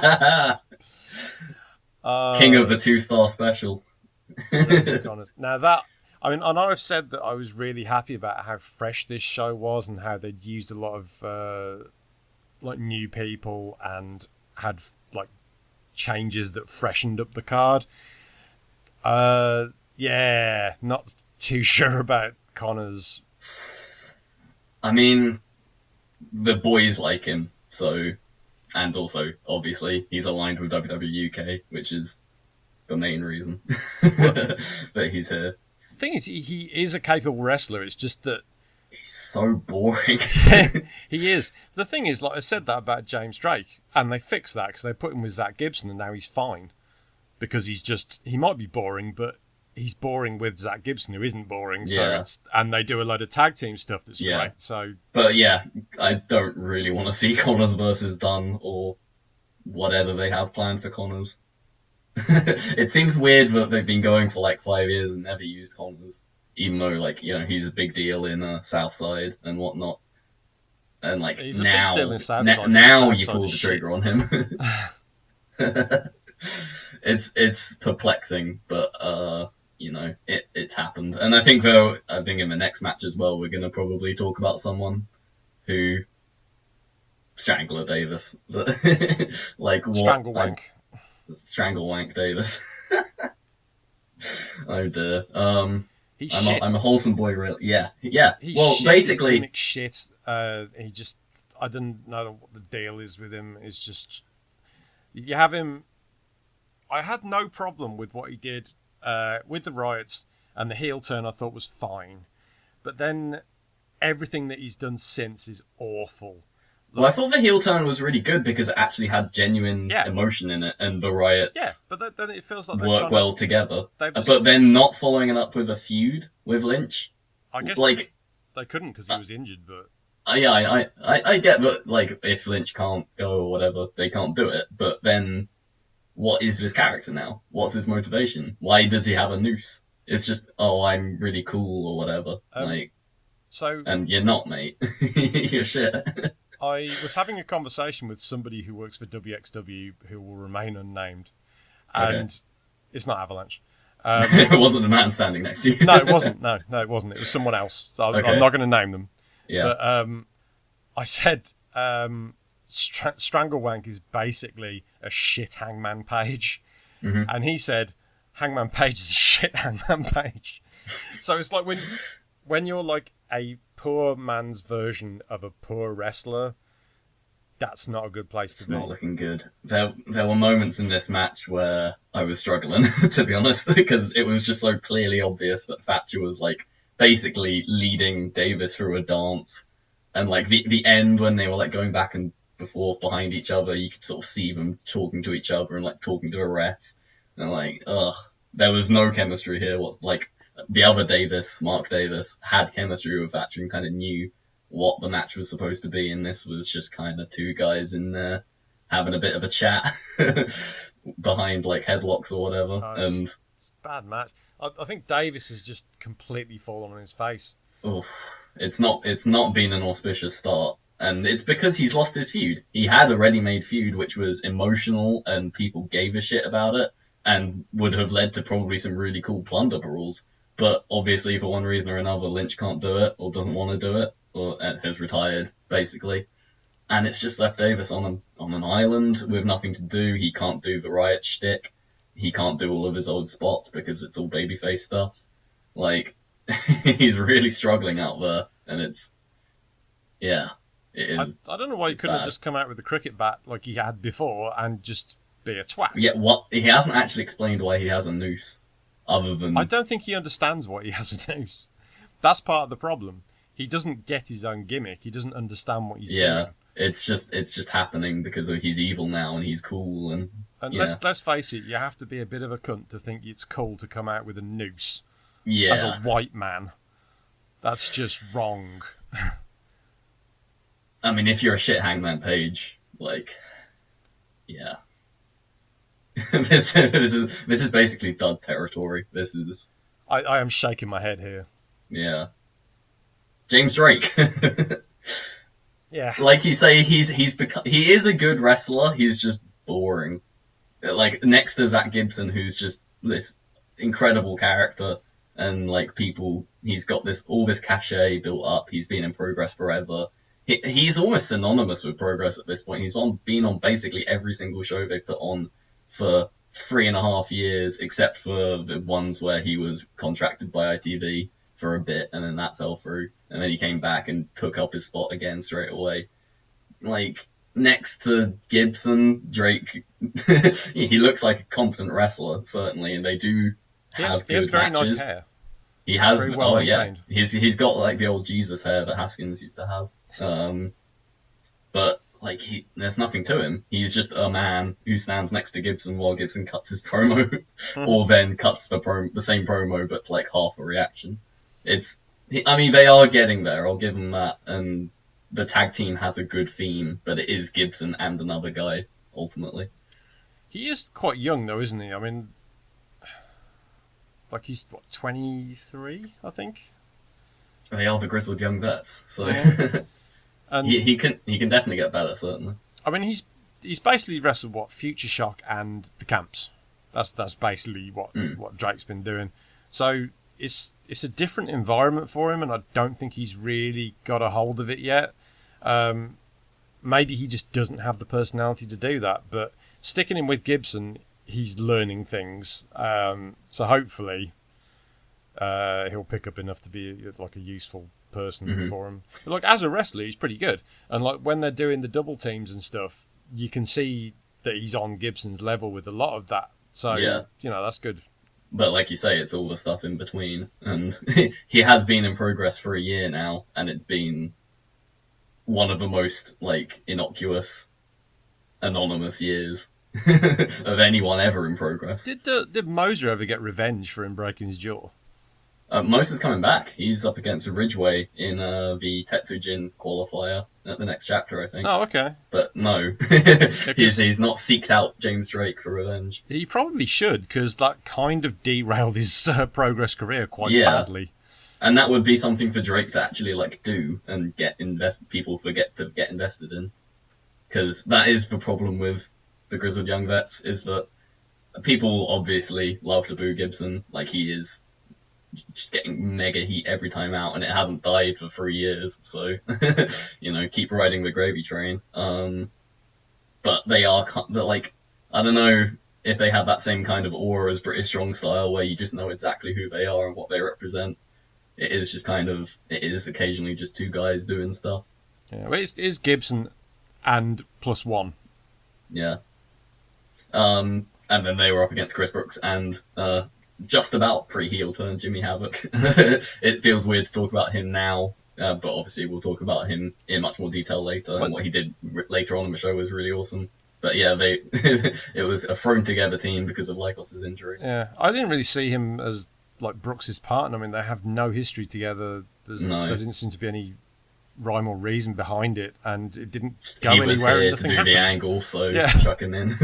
Uh, king of the two-star special. Joseph Connors. Now that, I mean, I know I've said that I was really happy about how fresh this show was and how they'd used a lot of uh, like new people and had like changes that freshened up the card. Uh, yeah, not too sure about Connors. I mean, the boys like him, so, and also, obviously, he's aligned with W W E U K, which is the main reason that he's here. The thing is, he, he is a capable wrestler. It's just that He's so boring. he is. The thing is, like I said that about James Drake, and they fixed that because they put him with Zach Gibson, and now he's fine because he's just he might be boring, but he's boring with Zach Gibson, who isn't boring. So Yeah. it's, and they do a load of tag team stuff that's Yeah. great. So But yeah, I don't really want to see Connors versus Dunn or whatever they have planned for Connors. It seems weird that they've been going for like five years and never used Connors, even though like you know he's a big deal in uh, Southside and whatnot. And like He's a big now, deal in Southside, na- but now you Southside pull the is trigger shit. on him. it's it's perplexing, but uh, you know it it's happened. And I think though, I think in the next match as well, we're gonna probably talk about someone who Strangler Davis, like what strangle I- wank. Strangle Wank Davis. Oh dear. Um, He I'm shit. a, I'm a wholesome boy, really. Yeah, yeah. He well, shit basically, his gimmick shit. Uh, he just, I don't know what the deal is with him. It's just, you have him. I had no problem with what he did uh, with the riots and the heel turn. I thought was fine, but then everything that he's done since is awful. well, I thought the heel turn was really good because it actually had genuine Yeah. emotion in it, and the Yeah, riots but then, then it feels like they work kind well of, together. they've just, But then not following it up with a feud with Lynch, I guess like, they couldn't because he was injured. But uh, yeah, I, I, I I get that, like, if Lynch can't go or whatever, they can't do it. But then, what is his character now? What's his motivation? Why does he have a noose? It's just, oh, I'm really cool or whatever. Um, like, So And you're not, mate. You're shit. I was having a conversation with somebody who works for W X W who will remain unnamed, and Okay. it's not Avalanche. Um, It wasn't the man standing next to you. no, it wasn't. No, no, it wasn't. It was someone else. So I'm, Okay. I'm not going to name them. Yeah. But um, I said um, Str- Stranglewank is basically a shit Hangman Page, Mhm. and he said Hangman Page is a shit Hangman Page. So it's like when when you're like a poor man's version of a poor wrestler, that's not a good place to It's be. not looking good. There, there were moments in this match where I was struggling, to be honest, because it was just so clearly obvious that Thatcher was like basically leading Davis through a dance, and like the the end when they were like going back and forth behind each other, you could sort of see them talking to each other and like talking to a ref, and like ugh, there was no chemistry here. What like the other Davis, Mark Davis, had chemistry with Thatcher and kind of knew what the match was supposed to be, and this was just kind of two guys in there having a bit of a chat behind like headlocks or whatever. Nice. And It's a bad match. I, I think Davis has just completely fallen on his face. oof, it's not it's not been an auspicious start, and it's because he's lost his feud. He had a ready-made feud which was emotional and people gave a shit about it, and would have led to probably some really cool plunder brawls. But obviously, for one reason or another, Lynch can't do it or doesn't want to do it, or has retired basically, and it's just left Davis on an on an island with nothing to do. He can't do the Riot shtick. He can't do all of his old spots because it's all babyface stuff. Like he's really struggling out there, and it's yeah, it I, is. I don't know why he it's couldn't have bad. just come out with a cricket bat like he had before and just be a twat. Yeah, what he hasn't actually explained why he has a noose, other than I don't think he understands why he has a noose. That's part of the problem. He doesn't get his own gimmick. He doesn't understand what he's yeah. doing. It's just it's just happening because he's evil now and he's cool and And yeah. let's let's face it, you have to be a bit of a cunt to think it's cool to come out with a noose yeah. as a white man. That's just wrong. I mean, if you're a shit Hangman Page, like, yeah. this, this is this is basically dud territory. This is I, I am shaking my head here. yeah. James Drake. Yeah. Like you say, he's he's beco- he is a good wrestler. He's just boring. Like next to Zach Gibson, who's just this incredible character, and like people, he's got this all this cachet built up. He's been in Progress forever. He, he's almost synonymous with Progress at this point. He's on been on basically every single show they put on for three and a half years, except for the ones where he was contracted by I T V for a bit, and then that fell through, and then he came back and took up his spot again straight away. Like next to Gibson, Drake, he looks like a competent wrestler certainly, and they do He have has, good he has very matches. nice hair. He has, very well oh yeah, maintained. he's he's got like the old Jesus hair that Haskins used to have. Um, but like he, there's nothing to him. He's just a man who stands next to Gibson while Gibson cuts his promo, or then cuts the pro the same promo but like half a reaction. It's, I mean, they are getting there. I'll give them that, and the tag team has a good theme, but it is Gibson and another guy ultimately. He is quite young though, isn't he? I mean, like he's what twenty-three, I think. They are the grizzled young vets, so And he he can he can definitely get better certainly. I mean, he's he's basically wrestled what Future Shock and the camps. That's that's basically what Mm. what Drake's been doing. So it's it's a different environment for him, and I don't think he's really got a hold of it yet. Um, maybe he just doesn't have the personality to do that. But sticking him with Gibson, he's learning things. Um, so hopefully uh, he'll pick up enough to be like a useful person Mhm. for him. But like as a wrestler, he's pretty good. And like when they're doing the double teams and stuff, you can see that he's on Gibson's level with a lot of that. So Yeah. you know that's good. But like you say, it's all the stuff in between, and he has been in Progress for a year now, and it's been one of the most like innocuous, anonymous years of anyone ever in Progress. Did uh, did Moser ever get revenge for him breaking his jaw? Uh, Moses coming back. He's up against Ridgeway in uh, the Tetsujin qualifier at the next chapter, I think. Oh, okay. But no, Because- he's, he's not seeked out James Drake for revenge. He probably should, because that kind of derailed his uh, Progress career quite Yeah. badly. and that would be something for Drake to actually like do and get invest people forget to get invested in, because that is the problem with the Grizzled Young Vets, is that people obviously love to boo Gibson, like he is just getting mega heat every time out, and it hasn't died for three years, so you know, keep riding the gravy train. Um, but they are, they're like, I don't know if they have that same kind of aura as British Strong Style, where you just know exactly who they are and what they represent. It is just kind of, it is occasionally just two guys doing stuff. Yeah, well, it is Gibson and plus one. Yeah. Um, and then they were up against Chris Brooks and uh, just about pre-heel turn Jimmy Havoc. It feels weird to talk about him now, uh, but obviously we'll talk about him in much more detail later. What? And what he did r- later on in the show was really awesome. But yeah, they it was a thrown together team because of Lykos's injury. Yeah, I didn't really see him as like Brooks's partner. I mean, they have no history together. There's, No. There didn't seem to be any rhyme or reason behind it, and it didn't Just, go he was anywhere. here And to nothing do happened. the angle, so Yeah. chuck him in.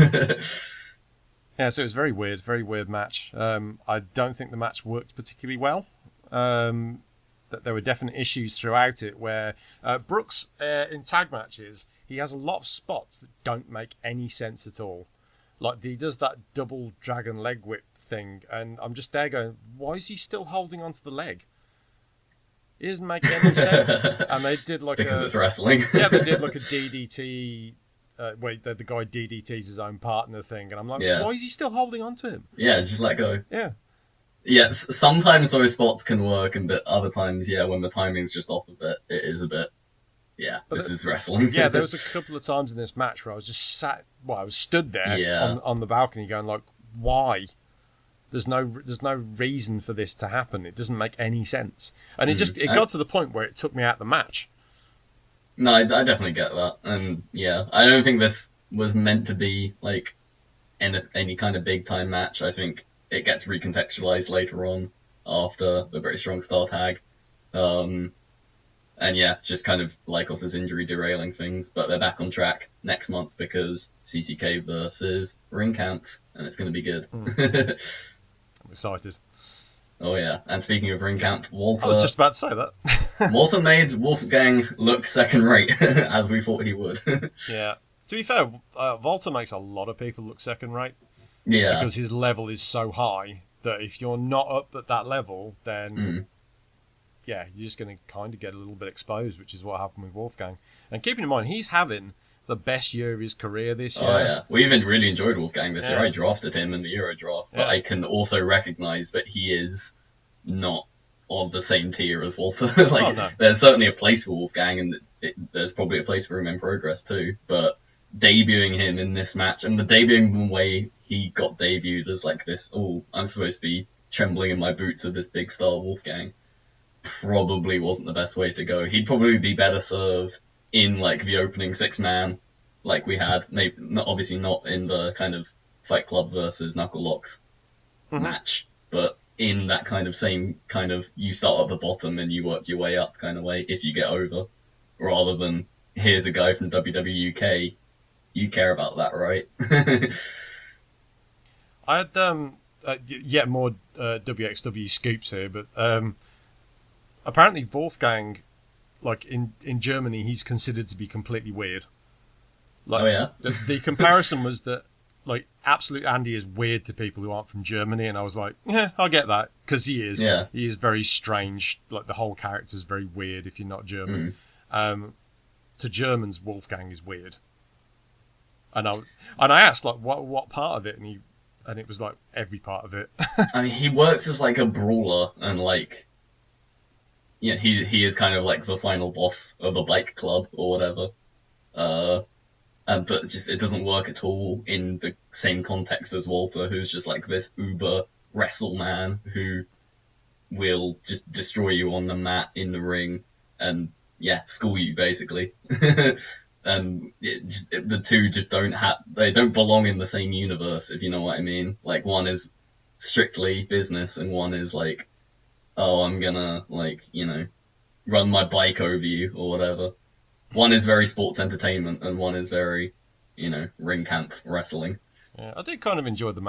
Yeah, so it was very weird, very weird match. Um, I don't think the match worked particularly well. Um, that there were definite issues throughout it where uh, Brooks uh, in tag matches, he has a lot of spots that don't make any sense at all. Like he does that double dragon leg whip thing, and I'm just there going, why is he still holding onto the leg? It doesn't make any sense. And they did like because a, it's wrestling. yeah, they did like a D D T. Uh, wait, the, the guy D D Ts his own partner thing, and I'm like, Yeah. why is he still holding on to him? Yeah, just let go. Yeah, Yes, sometimes those spots can work, and but other times, yeah, when the timing's just off a bit, it is a bit. Yeah, But this the- is wrestling. yeah. There was a couple of times in this match where I was just sat, well, I was stood there Yeah. on on the balcony, going like, why? There's no there's no reason for this to happen. It doesn't make any sense, and it just it I- got to the point where it took me out the match. No, I, I definitely get that, and yeah, I don't think this was meant to be like any any kind of big time match. I think it gets recontextualized later on after the British Strong Style tag, um, and yeah, just kind of Lykos's injury derailing things. But they're back on track next month because C C K versus Ringkampf, and it's going to be good. I'm excited. Oh yeah, and speaking of Ringkampf, Walter. I was just about to say that. Walter made Wolfgang look second rate, as we thought he would. Yeah. To be fair, uh, Volta makes a lot of people look second rate Yeah. because his level is so high that if you're not up at that level, then Mm. yeah, you're just going to kind of get a little bit exposed, which is what happened with Wolfgang. And keeping in mind, he's having the best year of his career this year. Oh yeah, we even really enjoyed Wolfgang this Yeah. year. I drafted him in the Euro draft, but Yeah. I can also recognise that he is not on the same tier as Walter. like, Oh, no. there's certainly a place for Wolfgang, and it's, it, there's probably a place for him in Progress too. But debuting him in this match, and the debuting way he got debuted as like this, oh, I'm supposed to be trembling in my boots of this big star Wolfgang, probably wasn't the best way to go. He'd probably be better served in like the opening six man, like we had. Maybe not, obviously not in the kind of Fight Club versus Knuckle Locks Mhm. match, but in that kind of same kind of you start at the bottom and you work your way up kind of way if you get over, rather than here's a guy from W W U K. You care about that, right? I had um, uh, y- yet more uh, W X W scoops here, but um, apparently Wolfgang, like in, in Germany, he's considered to be completely weird. Like, Oh, yeah? The, the comparison was that like Absolute Andy is weird to people who aren't from Germany, and I was like, yeah, I get that because he is. Yeah. He is very strange. Like the whole character is very weird if you're not German. Um, to Germans, Wolfgang is weird. And I and I asked like what what part of it, and he and it was like every part of it. I mean, he works as like a brawler, and like, yeah, he he is kind of like the final boss of a bike club or whatever. Uh, and but just it doesn't work at all in the same context as Walter, who's just like this uber wrestle man who will just destroy you on the mat in the ring and yeah, school you basically. And it just, it, the two just don't have, they don't belong in the same universe, if you know what I mean. Like, one is strictly business, and one is like, oh, I'm gonna, like, you know, run my bike over you, or whatever. One is very sports entertainment, and one is very, you know, ring camp wrestling. Yeah, I did kind of enjoy the match.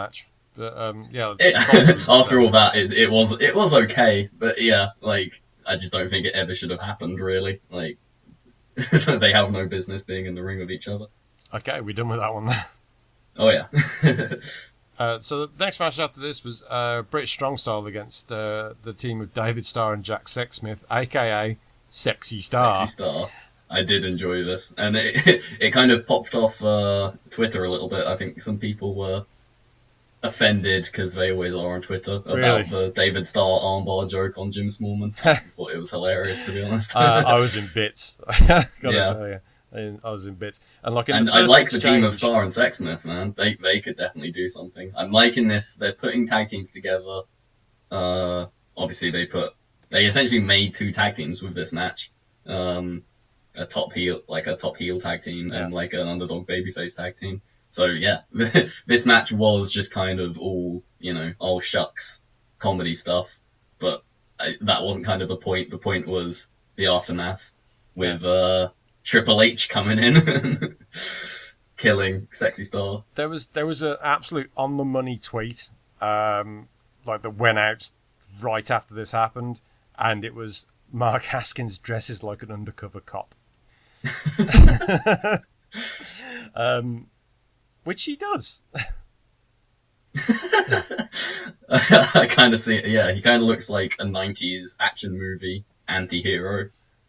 But um, yeah. It, after all that, it, it was it was okay, but yeah, like I just don't think it ever should have happened. Really, like they have no business being in the ring with each other. Okay, we're done with that one then. Oh yeah. uh, so the next match after this was uh, British Strong Style against uh, the team of David Starr and Jack Sexsmith, aka Sexy Star. Sexy Star. I did enjoy this, and it it kind of popped off uh, Twitter a little bit. I think some people were offended, because they always are on Twitter, about really? the David Starr armbar joke on Jim Smallman. I thought it was hilarious, to be honest. uh, I was in bits. Gotta Yeah. tell you. I was in bits. And like in And the I first like exchange, the team of Starr and Sexsmith, man. They they could definitely do something. I'm liking this. They're putting tag teams together. Uh, obviously they put they essentially made two tag teams with this match. Um, a top heel, like a top heel tag team, and Yeah. like an underdog babyface tag team. So yeah, this match was just kind of all, you know, all shucks comedy stuff, but I, that wasn't kind of the point. The point was the aftermath with uh, Triple H coming in and killing Sexy Star. there was there was an absolute on the money tweet, um, like that went out right after this happened, and it was Mark Haskins dresses like an undercover cop. um, which he does. I kind of see it, yeah, he kind of looks like a nineties action movie anti-hero.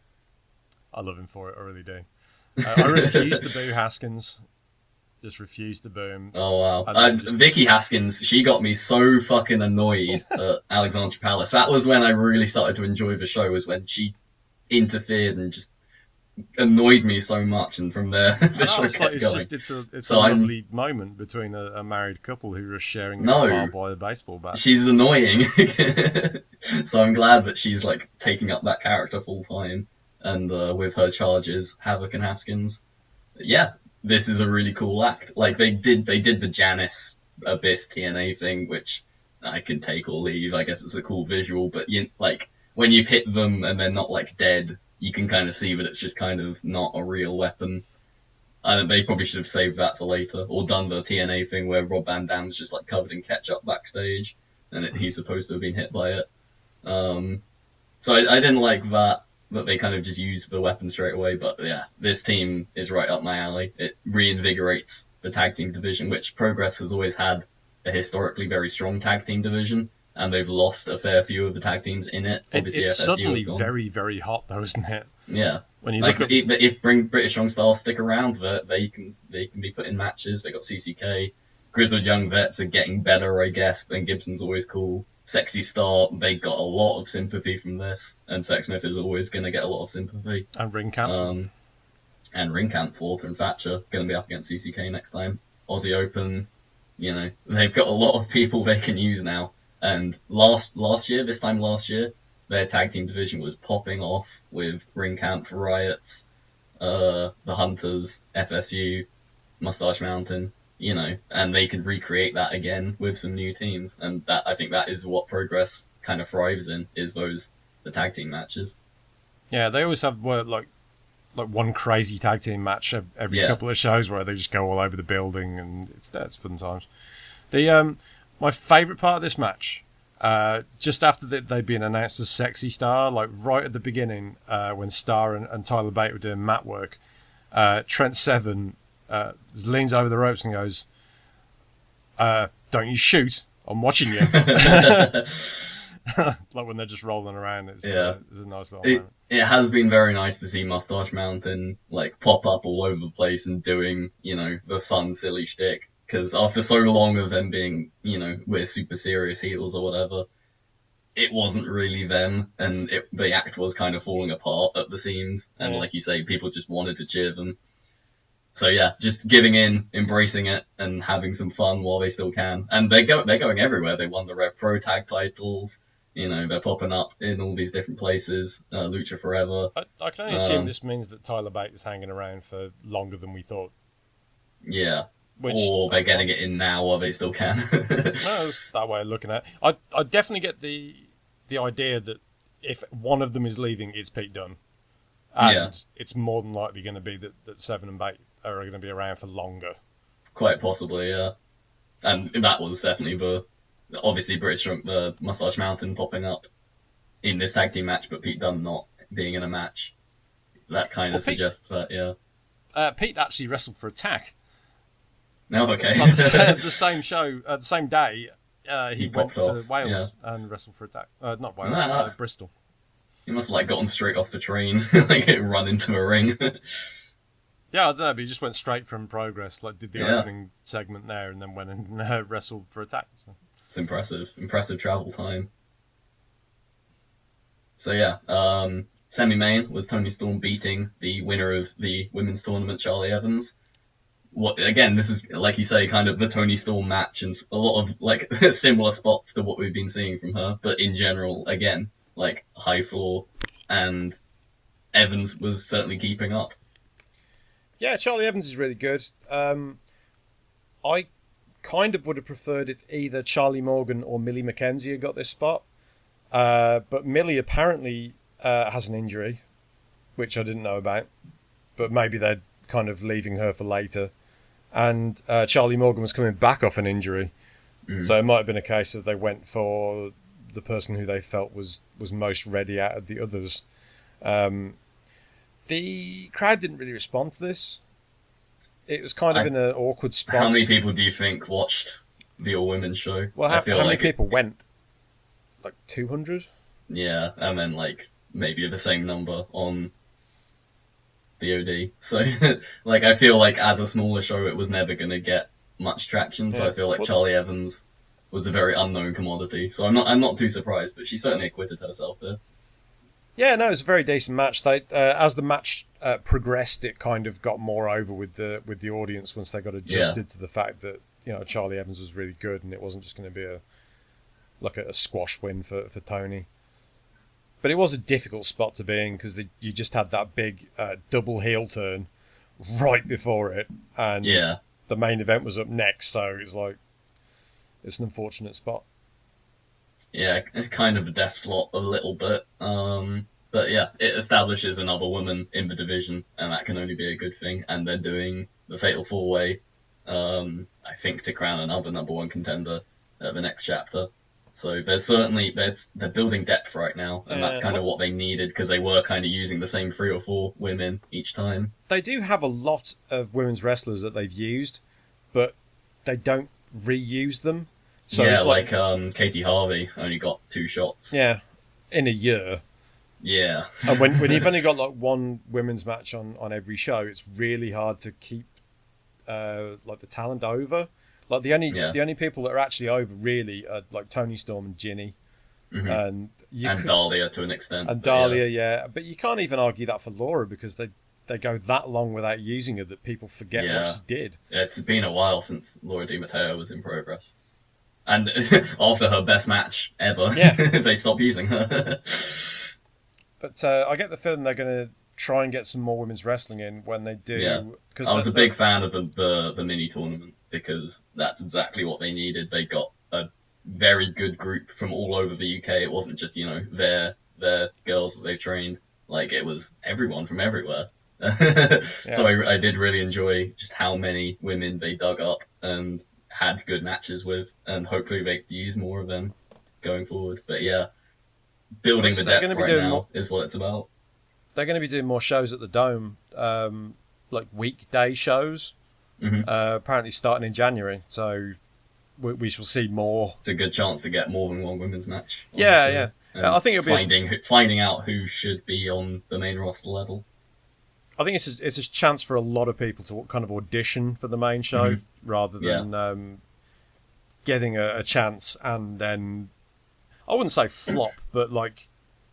I love him for it, I really do. Uh, I refuse to boo Haskins. Just refuse to boo him. Oh wow. And Uh, then just- Vicky Haskins, she got me so fucking annoyed at Alexandra Palace. That was when I really started to enjoy the show, was when she interfered and just annoyed me so much, and from there the No, show it's kept like, it's going. just it's a it's So a I'm- lovely moment between a, a married couple who are sharing No. a barbed wire baseball bat. She's annoying. So I'm glad that she's like taking up that character full time, and uh, with her charges, Havoc and Haskins. Yeah, this is a really cool act. Like they did, they did the Janice Abyss T N A thing, which I can take or leave. I guess it's a cool visual, but you like when you've hit them and they're not like dead, you can kind of see that it's just kind of not a real weapon. I they probably should have saved that for later, or done the T N A thing where Rob Van Dam's just like covered in ketchup backstage, and it, he's supposed to have been hit by it. Um, so I, I didn't like that, that they kind of just used the weapon straight away. But yeah, this team is right up my alley. It reinvigorates the tag team division, which Progress has always had a historically very strong tag team division, and they've lost a fair few of the tag teams in it. It, Obviously, it's F S U suddenly have gone. very very hot though, isn't it? Yeah. When you Like look at if, if bring British Strong Style stick around, they they can they can be put in matches. They got C C K, Grizzled Young Vets are getting better, I guess. Ben Gibson's always cool. Sexy Star, they got a lot of sympathy from this, and Sexsmith is always going to get a lot of sympathy. and ring camp. Um, and Ring Camp, Walter and Thatcher going to be up against C C K next time. Aussie Open, you know, they've got a lot of people they can use now. And last last year, this time last year, their tag team division was popping off with Ring Camp, Riots, uh, the Hunters, F S U, Mustache Mountain, you know, and they could recreate that again with some new teams. And that I think that is what Progress kind of thrives in, is those the tag team matches. Yeah, they always have what, like like one crazy tag team match ev- every Yeah. couple of shows where they just go all over the building, and it's that's fun times. The um, my favourite part of this match, uh, just after the, they'd been announced as Sexy Star, like right at the beginning, uh, when Star and, and Tyler Bate were doing mat work, uh, Trent Seven uh, leans over the ropes and goes, uh, "Don't you shoot? I'm watching you." Like when they're just rolling around, it's, Yeah. uh, it's a nice little It, moment. it has been very nice to see Mustache Mountain like pop up all over the place and doing, you know, the fun, silly shtick. Because after so long of them being, you know, we're super serious heels or whatever, it wasn't really them, and it, the act was kind of falling apart at the seams. And Yeah. like you say, people just wanted to cheer them. So yeah, just giving in, embracing it, and having some fun while they still can. And they go, they're going everywhere. They won the Rev Pro tag titles. You know, they're popping up in all these different places. Uh, Lucha Forever. I, I can only assume Um, this means that Tyler Bate is hanging around for longer than we thought. Yeah. Which Or they're getting it in now while they still can. No, that's that way of looking at it. I I definitely get the the idea that if one of them is leaving, it's Pete Dunne, and Yeah. it's more than likely going to be that, that Seven and Bate are going to be around for longer. Quite possibly, yeah. and that was definitely the obviously British the Mustache Mountain popping up in this tag team match, but Pete Dunne not being in a match. That kind of Well, Pete- suggests that, yeah. Uh, Pete actually wrestled for Attack No, okay. on the, sa- the same show, uh, the same day. Uh, he, He went popped to off, Wales and wrestled for Attack. Uh, not Wales, Ah. uh, Bristol. He must have like gotten straight off the train, like run into a ring. Yeah, I don't know, but he just went straight from Progress, like did the Yeah. opening segment there, and then went and uh, wrestled for Attack. So. It's impressive, impressive travel time. So yeah, um, semi-main was Tony Storm beating the winner of the women's tournament, Charlie Evans. What again? This is like you say, kind of the Tony Storm match, and a lot of like similar spots to what we've been seeing from her. But in general, again, like high floor, and Evans was certainly keeping up. Yeah, Charlie Evans is really good. Um, I kind of would have preferred if either Charlie Morgan or Millie McKenzie had got this spot. Uh, but Millie apparently uh, has an injury, which I didn't know about. But maybe they're kind of leaving her for later. And uh, Charlie Morgan was coming back off an injury. Mm. So it might have been a case of they went for the person who they felt was, was most ready out of the others. Um, the crowd didn't really respond to this. It was kind of I- in an awkward spot. How many people do you think watched the all women's show? Well, how, I feel how like many people went? Like two hundred? Yeah, and then like maybe the same number on the O D. So like I feel like as a smaller show, it was never going to get much traction. So Yeah. I feel like Well- Charlie Evans was a very unknown commodity. So I'm not I'm not too surprised, but she certainly acquitted herself there. Yeah, no, it was a very decent match. They, uh, as the match uh, progressed, it kind of got more over with the with the audience once they got adjusted to the fact that you know Charlie Evans was really good, and it wasn't just going to be a like a, a squash win for, for Tony. But it was a difficult spot to be in because you just had that big uh, double heel turn right before it, and Yeah. the main event was up next, so it's like it's an unfortunate spot. Yeah, kind of a death slot a little bit. Um, but yeah, it establishes another woman in the division, and that can only be a good thing. And they're doing the Fatal Four Way, um, I think, to crown another number one contender at the next chapter. So there's certainly there's they're building depth right now, and that's Yeah. kind of what they needed because they were kind of using the same three or four women each time. They do have a lot of women's wrestlers that they've used, but they don't reuse them. So yeah, it's like, like um, Katie Harvey only got two shots. yeah, in a year. Yeah. And when, when you've only got like one women's match on, on every show, it's really hard to keep uh, like the talent over. Like the only Yeah. the only people that are actually over really are like Tony Storm and Ginny, Mhm. and you and could- Dahlia to an extent. and but yeah. Dahlia, yeah. But you can't even argue that for Laura because they they go that long without using her that people forget Yeah. what she did. It's been a while since Laura Di Matteo was in Progress. And after her best match ever, Yeah. they stopped using her. But uh, I get the feeling they're going to try and get some more women's wrestling in when they do. Yeah. Cause I was the- a big fan of the, the, the mini tournament because that's exactly what they needed. They got a very good group from all over the U K. It wasn't just, you know, their, their girls that they've trained. Like, it was everyone from everywhere. So I, I did really enjoy just how many women they dug up and had good matches with, and hopefully they use more of them going forward. But yeah, building So the they're depth gonna be right doing now more- is what it's about. They're going to be doing more shows at the Dome, um, like weekday shows. Mhm. Uh, apparently starting in January, so we, we shall see more. It's a good chance to get more than one women's match. Yeah, honestly. yeah. And I think it'll be a- finding who- finding out who should be on the main roster level. I think it's a, it's a chance for a lot of people to kind of audition for the main show Mhm. rather than um, getting a, a chance and then I wouldn't say flop, but like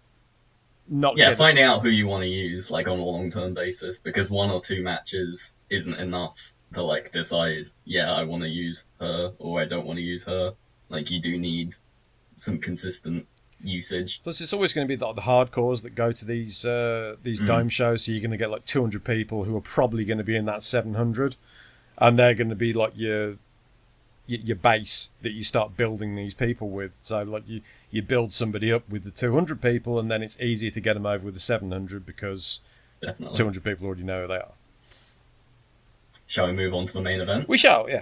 not Yeah, get finding out who you want to use, like on a long-term basis, because one or two matches isn't enough to like decide. Yeah, I want to use her or I don't want to use her. Like you do need some consistent usage. Plus, it's always going to be the, the hardcores that go to these uh, these Mm. dome shows. So you're going to get like two hundred people who are probably going to be in that seven hundred, and they're going to be like your your, your base that you start building these people with. So like you you build somebody up with the two hundred people, and then it's easier to get them over with the seven hundred because Definitely. two hundred people already know who they are. Shall we move on to the main event? We shall, yes.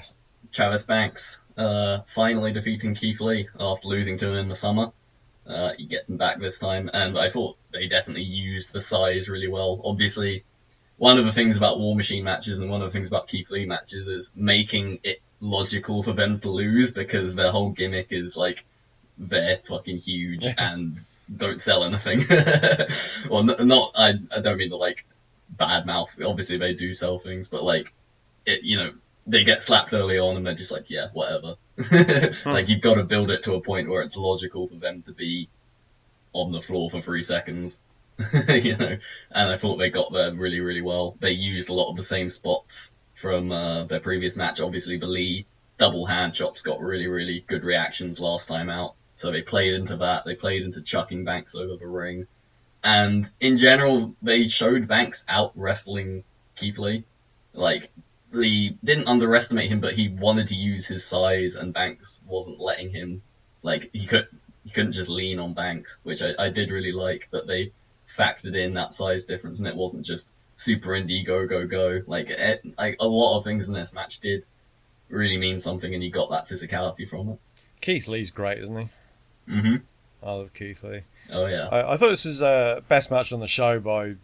Travis Banks uh, finally defeating Keith Lee after losing to him in the summer. Uh, he gets him back this time, and I thought they definitely used the size really well. Obviously, one of the things about War Machine matches and one of the things about Keith Lee matches is making it logical for them to lose, because their whole gimmick is like they're fucking huge and don't sell anything. Well, n- not I. I don't mean to like bad mouth. Obviously, they do sell things, but like it, you know, they get slapped early on and they're just like, yeah, whatever. Like you've got to build it to a point where it's logical for them to be on the floor for three seconds. You know, and I thought they got there really, really well. They used a lot of the same spots from uh, their previous match. Obviously, the Lee double hand chops got really, really good reactions last time out, so they played into that. They played into chucking Banks over the ring, and in general, they showed Banks out wrestling Keith Lee. Like, Lee didn't underestimate him, but he wanted to use his size, and Banks wasn't letting him. Like, he could he couldn't just lean on Banks, which I, I did really like, that they factored in that size difference, and it wasn't just super indie go go go. Like, it, like a lot of things in this match did really mean something, and you got that physicality from it. Keith Lee's great, isn't he? Mm-hmm. I love Keith Lee. Oh yeah. I, I thought this was uh, best match on the show by,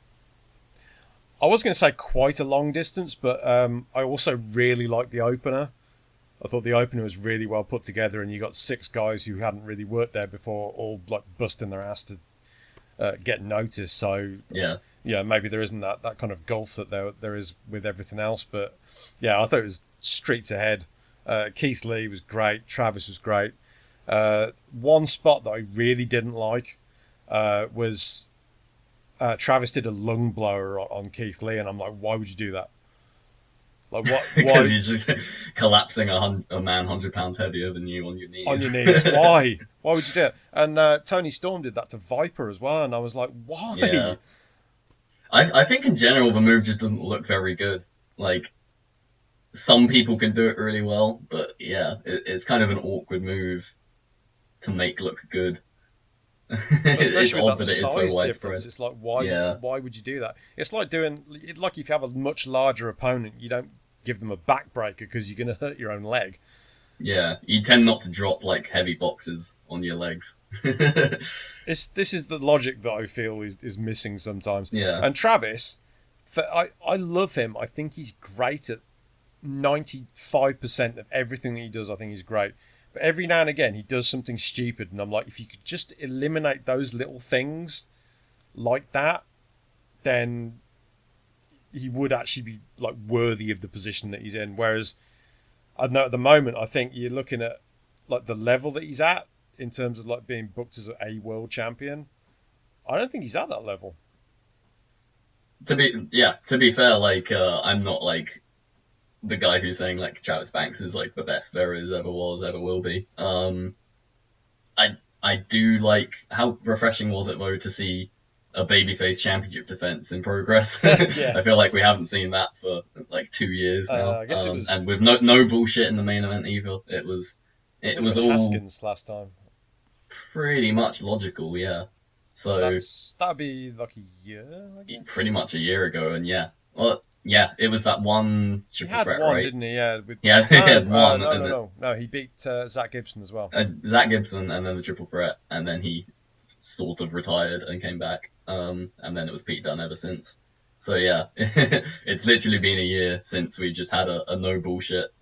I was going to say quite a long distance, but um, I also really liked the opener. I thought the opener was really well put together, and you got six guys who hadn't really worked there before, all like busting their ass to uh, get noticed. So Yeah. yeah, maybe there isn't that, that kind of gulf that there there is with everything else. But yeah, I thought it was streets ahead. Uh, Keith Lee was great. Travis was great. Uh, one spot that I really didn't like uh, was uh, Travis did a lung blower on Keith Lee, and I'm like, why would you do that? Like what? Why Because you're just collapsing a, hun- a man hundred pounds heavier than you on your knees. on your knees? Why? Why would you do it? And uh, Tony Storm did that to Viper as well, and I was like, why? Yeah. I I think in general the move just doesn't look very good. Like, some people can do it really well, but yeah, it, it's kind of an awkward move to make look good. It's Especially odd with that that it is size so widespread. difference, it's like why? Yeah. Why would you do that? It's like doing, it's like if you have a much larger opponent, you don't give them a backbreaker because you're going to hurt your own leg. Yeah, you tend not to drop like heavy boxes on your legs. It's this is the logic that I feel is, is missing sometimes. Yeah. And Travis, for, I I love him. I think he's great at ninety-five percent of everything that he does. I think he's great. But every now and again, he does something stupid, and I'm like, if you could just eliminate those little things like that, then he would actually be like worthy of the position that he's in. Whereas, I don't know, at the moment, I think you're looking at like the level that he's at in terms of like being booked as a world champion. I don't think he's at that level. To be yeah, to be fair, like uh, I'm not like the guy who's saying like Travis Banks is like the best there is, ever was, ever will be. Um, I I do like, how refreshing was it though to see a babyface championship defense in progress. Yeah. I feel like we haven't seen that for like two years now. Uh, I guess it Um, was- and with no no bullshit in the main event either. It was it was all Haskins last time. pretty much logical, yeah. So, So, that's that'd be like a year, I guess. pretty much a year ago, and yeah, well, yeah, it was that one He triple had threat, one, right? didn't he? Yeah. With, Yeah, he no, had uh, one, no, and no, then- no, no. He beat uh, Zach Gibson as well. Uh, Zach Gibson, and then the triple threat, and then he sort of retired and came back, um, and then it was Pete Dunne ever since. So yeah, it's literally been a year since we just had a, a no bullshit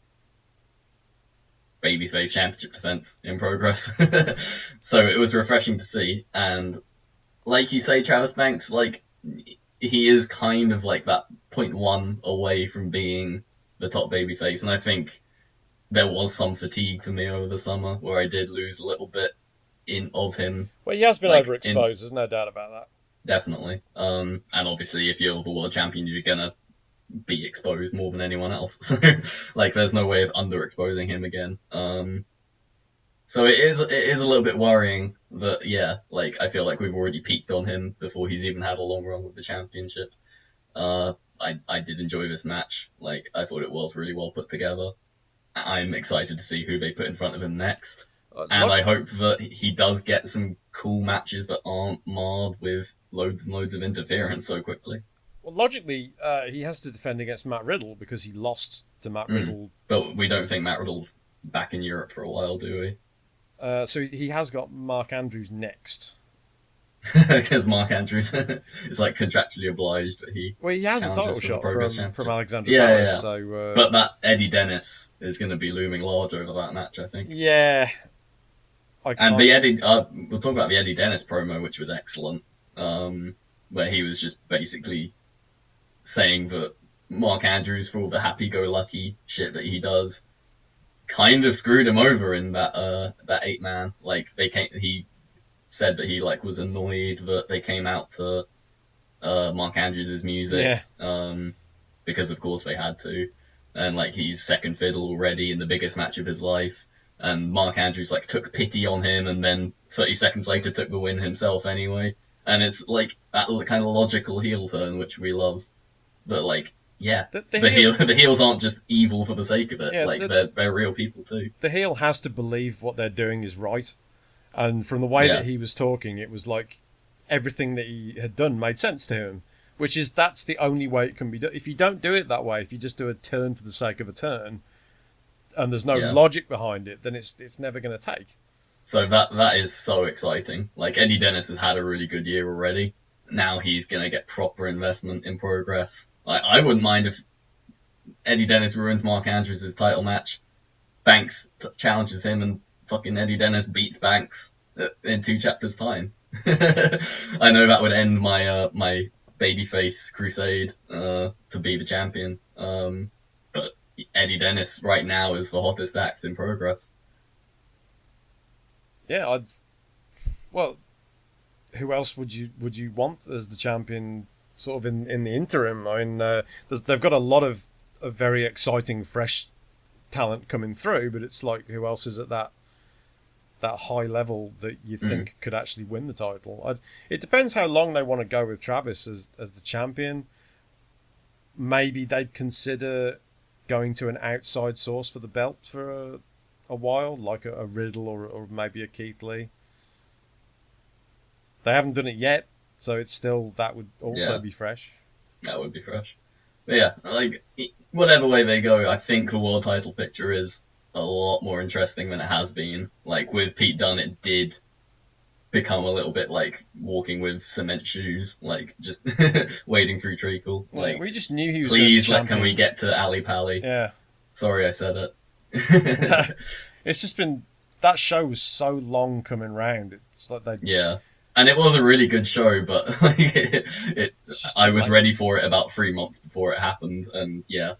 babyface championship defense in progress. So it was refreshing to see, and like you say, Travis Banks, like he is kind of like that point one away from being the top babyface, and I think there was some fatigue for me over the summer where I did lose a little bit in of him, Well, he has been like, overexposed. in- There's no doubt about that. definitely. Um, and obviously, if you're the world champion, you're gonna be exposed more than anyone else. So, like, there's no way of underexposing him again. Um, so it is it is a little bit worrying that, yeah, like I feel like we've already peaked on him before he's even had a long run with the championship. Uh, I I did enjoy this match. Like, I thought it was really well put together. I'm excited to see who they put in front of him next. Uh, And lo- I hope that he does get some cool matches that aren't marred with loads and loads of interference so quickly. well, logically, uh, he has to defend against Matt Riddle because he lost to Matt Mm. Riddle. But we don't think Matt Riddle's back in Europe for a while, do we? Uh, so he has got Mark Andrews next. Because Mark Andrews is like contractually obliged, but he. Well, he has a Challenges title for the shot Progress from, from Championship. Alexander Yeah, Dallas. yeah. So, uh, But that Eddie Dennis is going to be looming large over that match, I think. yeah, I can't. And the Eddie, uh, we'll talk about the Eddie Dennis promo, which was excellent, um, where he was just basically saying that Mark Andrews, for all the happy-go-lucky shit that he does, kind of screwed him over in that uh, that eight man. Like they came, he said that he like was annoyed that they came out to uh, Mark Andrews' music, Yeah. um, because of course they had to, and like he's second fiddle already in the biggest match of his life. And Mark Andrews like took pity on him, and then thirty seconds later took the win himself anyway. And it's like that kind of logical heel turn, which we love. But like, yeah, The, the, the heel, heel, the heels aren't just evil for the sake of it. Yeah, like the- they're they're real people too. the heel has to believe what they're doing is right. And from the way Yeah. that he was talking, it was like everything that he had done made sense to him. Which is, that's the only way it can be done. If you don't do it that way, if you just do a turn for the sake of a turn, and there's no Yeah. logic behind it, then it's it's never going to take. So that that is so exciting. Like Eddie Dennis has had a really good year already. Now he's gonna get proper investment in Progress. Like I wouldn't mind if Eddie Dennis ruins Mark Andrews' title match. Banks t- challenges him, and fucking Eddie Dennis beats Banks uh, in two chapters' time. I know that would end my uh, my babyface crusade uh, to be the champion. Um, but Eddie Dennis right now is the hottest act in Progress. Yeah, I'd. Well, who else would you would you want as the champion, sort of in, in the interim? I mean, uh, there's, they've got a lot of, of very exciting, fresh talent coming through, but it's like, who else is at that that high level that you think could actually win the title? I'd, it depends how long they want to go with Travis as as the champion. Maybe they'd consider going to an outside source for the belt for a, a while, like a, a Riddle or or maybe a Keith Lee. They haven't done it yet, so it's still, that would also Yeah. be fresh. That would be fresh. But yeah, like whatever way they go, I think the world title picture is a lot more interesting than it has been. Like with Pete Dunne, it did become a little bit like walking with cement shoes, like just wading through treacle. Like, we just knew he was please, going like, to be can we champion. get to Ali Pally? Yeah. Sorry, I said it. It's just been, that show was so long coming round. It's like they, Yeah. And it was a really good show, but like, it, it It's just I too was late. ready for it about three months before it happened, and yeah,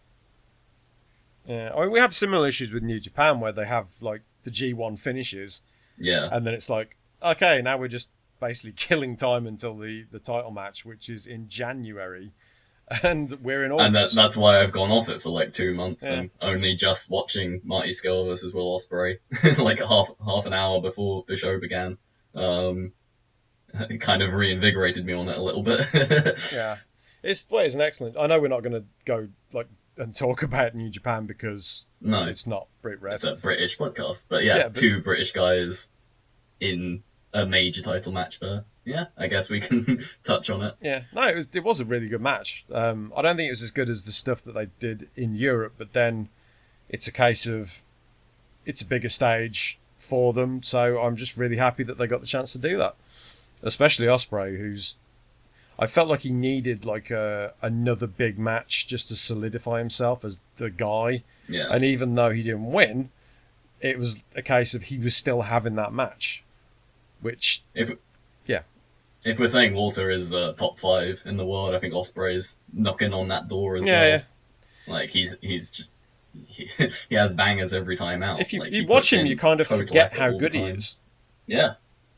yeah. I mean, we have similar issues with New Japan where they have like the G one finishes, yeah, and then it's like, okay, now we're just basically killing time until the, the title match, which is in January, and we're in August. and that, that's why I've gone off it for like two months Yeah. and only just watching Marty Scurll versus Will Ospreay, like a half half an hour before the show began. Um, it kind of reinvigorated me on it a little bit. Yeah, it's well, it's an excellent. I know we're not going to go like and talk about New Japan because No, it's not Brit it's Wrestling. a British podcast, but yeah, Yeah, but- two British guys in a major title match there. Yeah, I guess we can touch on it. Yeah, no, it was it was a really good match. Um, I don't think it was as good as the stuff that they did in Europe, but then it's a case of it's a bigger stage for them, so I'm just really happy that they got the chance to do that. Especially Ospreay, who's I felt like he needed like a, another big match just to solidify himself as the guy. Yeah. And even though he didn't win, it was a case of he was still having that match, which If Yeah. if we're saying Walter is uh, top five in the world, I think Ospreay's knocking on that door as yeah, well. yeah. Like he's he's just he, he has bangers every time out. If you, Like, you he watch puts him, in you kind of total forget effort how all good the he time. is. Yeah,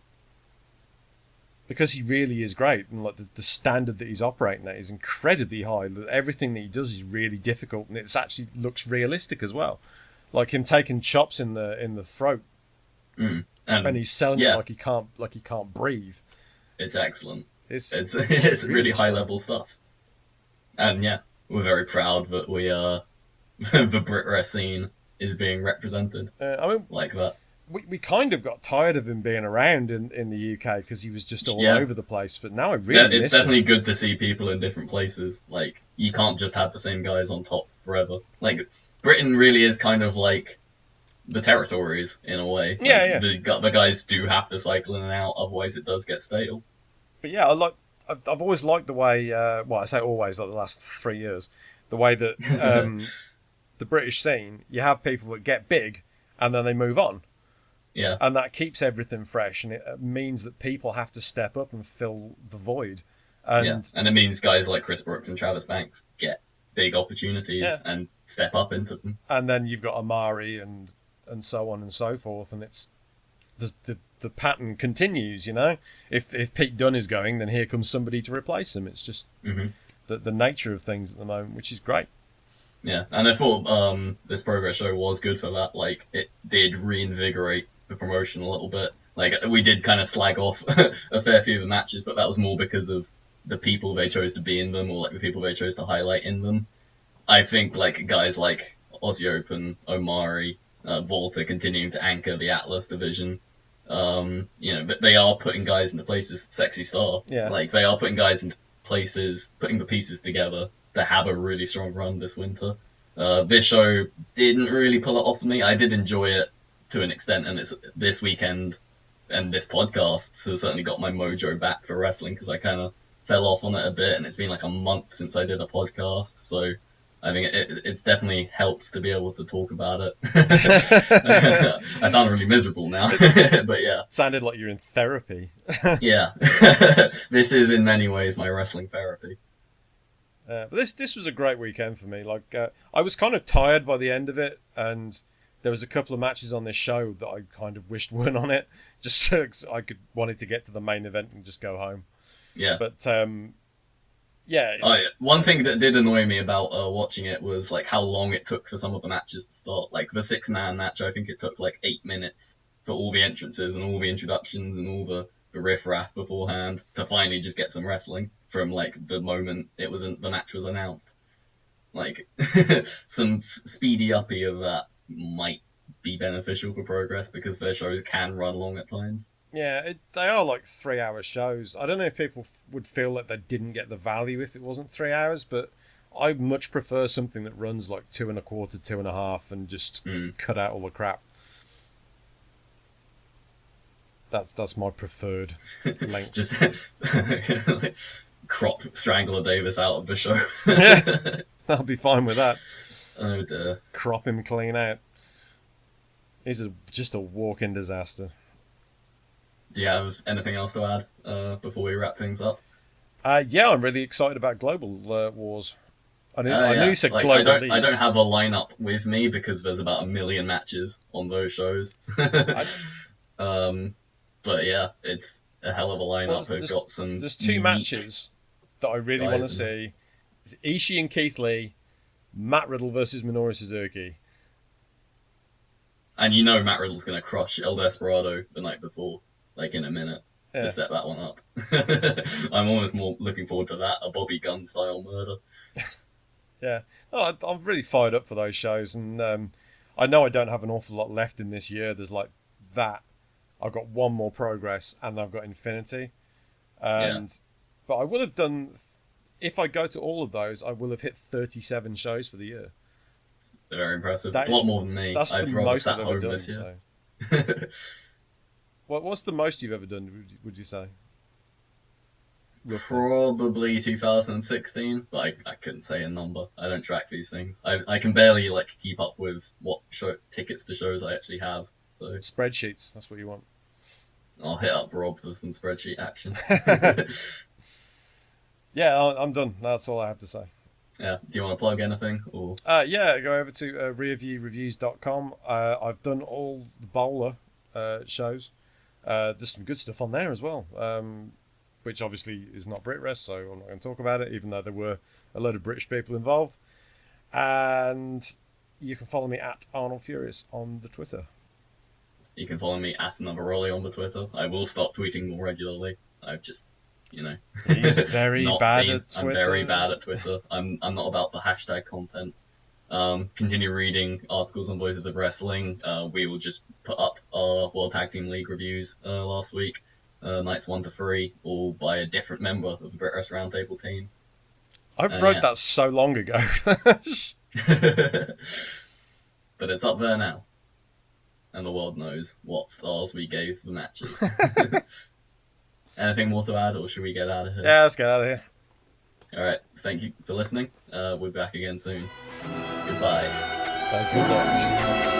Because he really is great, and like the, the standard that he's operating at is incredibly high. Everything that he does is really difficult, and it's actually looks realistic as well. Like him taking chops in the in the throat, mm. and, and he's selling yeah. it like he can't like he can't breathe. it's excellent. It's It's it's really high strong. level stuff. And yeah, we're very proud that we uh the Brit Rest scene is being represented Uh, I mean, like that. we, we kind of got tired of him being around in, in the U K because he was just all Yeah. over the place. But now I Yeah, really it's miss definitely him. good to see people in different places. Like you can't just have the same guys on top forever. Like Britain really is kind of like the territories in a way. Yeah, like, yeah. The, gu- the guys do have to cycle in and out, otherwise it does get stale. But yeah, I like. I've, I've always liked the way. Uh, well, I say always, like the last three years, the way that um, the British scene. You have people that get big, and then they move on, Yeah, and that keeps everything fresh, and it uh, means that people have to step up and fill the void. And yeah, and it means guys like Chris Brooks and Travis Banks get big opportunities Yeah. and step up into them. and then you've got Amari and and so on and so forth, and it's the the, the pattern continues. You know, if if Pete Dunne is going, then here comes somebody to replace him. It's just hmm the the nature of things at the moment, which is great. Yeah, and I thought um, this Progress show was good for that. Like, it did reinvigorate the promotion a little bit. Like, we did kind of slag off a fair few of the matches, but that was more because of the people they chose to be in them, or like the people they chose to highlight in them. I think like guys like Aussie Open, Omari, uh, Walter continuing to anchor the Atlas division. Um, you know, but they are putting guys into places. Sexy Star, Yeah. like they are putting guys into places, putting the pieces together to have a really strong run this winter. Uh, this show didn't really pull it off for me. I did enjoy it to an extent, and it's this weekend and this podcast has certainly got my mojo back for wrestling because I kind of fell off on it a bit, and it's been like a month since I did a podcast, so I think it, it's definitely helps to be able to talk about it. I sound really miserable now, but yeah. Sounded like you're in therapy. Yeah. This is in many ways my wrestling therapy. Uh, but this this was a great weekend for me. Like uh, I was kind of tired by the end of it, and there was a couple of matches on this show that I kind of wished weren't on it, just so I could wanted to get to the main event and just go home. Yeah. But um, yeah, Oh, yeah. One thing that did annoy me about uh, watching it was like how long it took for some of the matches to start. Like the six man match, I think it took like eight minutes for all the entrances and all the introductions and all the, the riff-raff beforehand to finally just get some wrestling from like the moment it was the match was announced. Like some s- speedy uppy of that might be beneficial for Progress because their shows can run long at times. yeah, it, they are like three hour shows. I don't know if people f- would feel that they didn't get the value if it wasn't three hours, but I much prefer something that runs like two and a quarter, two and a half, and just Mm. cut out all the crap. That's that's my preferred length. Just like, crop Strangler Davis out of the show. Yeah. I'll be fine with that. Oh dear. Crop him clean out. He's a, just a walk-in disaster. Do you have anything else to add uh, before we wrap things up? Uh, yeah, I'm really excited about Global uh, Wars. I knew, Uh, I knew yeah. you said Like, Global I don't, League. I don't have a lineup with me because there's about a million matches on those shows. um, but yeah, it's a hell of a lineup. Well, They've there's- got some. There's two unique- matches that I really want to guys, see. It's Ishii and Keith Lee, Matt Riddle versus Minoru Suzuki. And you know Matt Riddle's going to crush El Desperado the night before, like in a minute, Yeah. to set that one up. I'm almost more looking forward to that, a Bobby Gunn style murder. Yeah, oh, I- I'm really fired up for those shows, and um, I know I don't have an awful lot left in this year. There's like that. I've got one more Progress, and I've got Infinity, and but I will have done. If I go to all of those, I will have hit thirty-seven shows for the year. They're very impressive. That It's a lot is- more than me. That's I've the rather most sat I've ever home done. this year. So. What, what's the most you've ever done? Would you, would you say? Roughly. Probably two thousand sixteen, but I, I couldn't say a number. I don't track these things. I, I can barely like keep up with what show tickets to shows I actually have. So Spreadsheets. That's what you want. I'll hit up Rob for some spreadsheet action. Yeah, I- I'm done. That's all I have to say. Yeah. Do you want to plug anything? Or Uh, yeah, go over to uh, rear view reviews dot com. Uh, I've done all the bowler uh, shows. Uh, there's some good stuff on there as well, um, which obviously is not BritRest, so I'm not going to talk about it, even though there were a load of British people involved. And you can follow me at Arnold Furious on the Twitter. you can follow me at Navaroli on the Twitter. I will start tweeting more regularly. I've just, you know, He's very not bad been- at Twitter. I'm very bad at Twitter. I'm I'm not about the hashtag content. Um, continue reading articles on Voices of Wrestling. Uh, we will just put up our World Tag Team League reviews uh, last week, uh, nights one to three, all by a different member of the BritWrest Roundtable team. I Uh, wrote yeah. that so long ago. but it's up there now. And the world knows what stars we gave the matches. Anything more to add, or should we get out of here? Yeah, let's get out of here. Alright, thank you for listening. Uh, we'll be back again soon. Goodbye. Thank you, Doctor.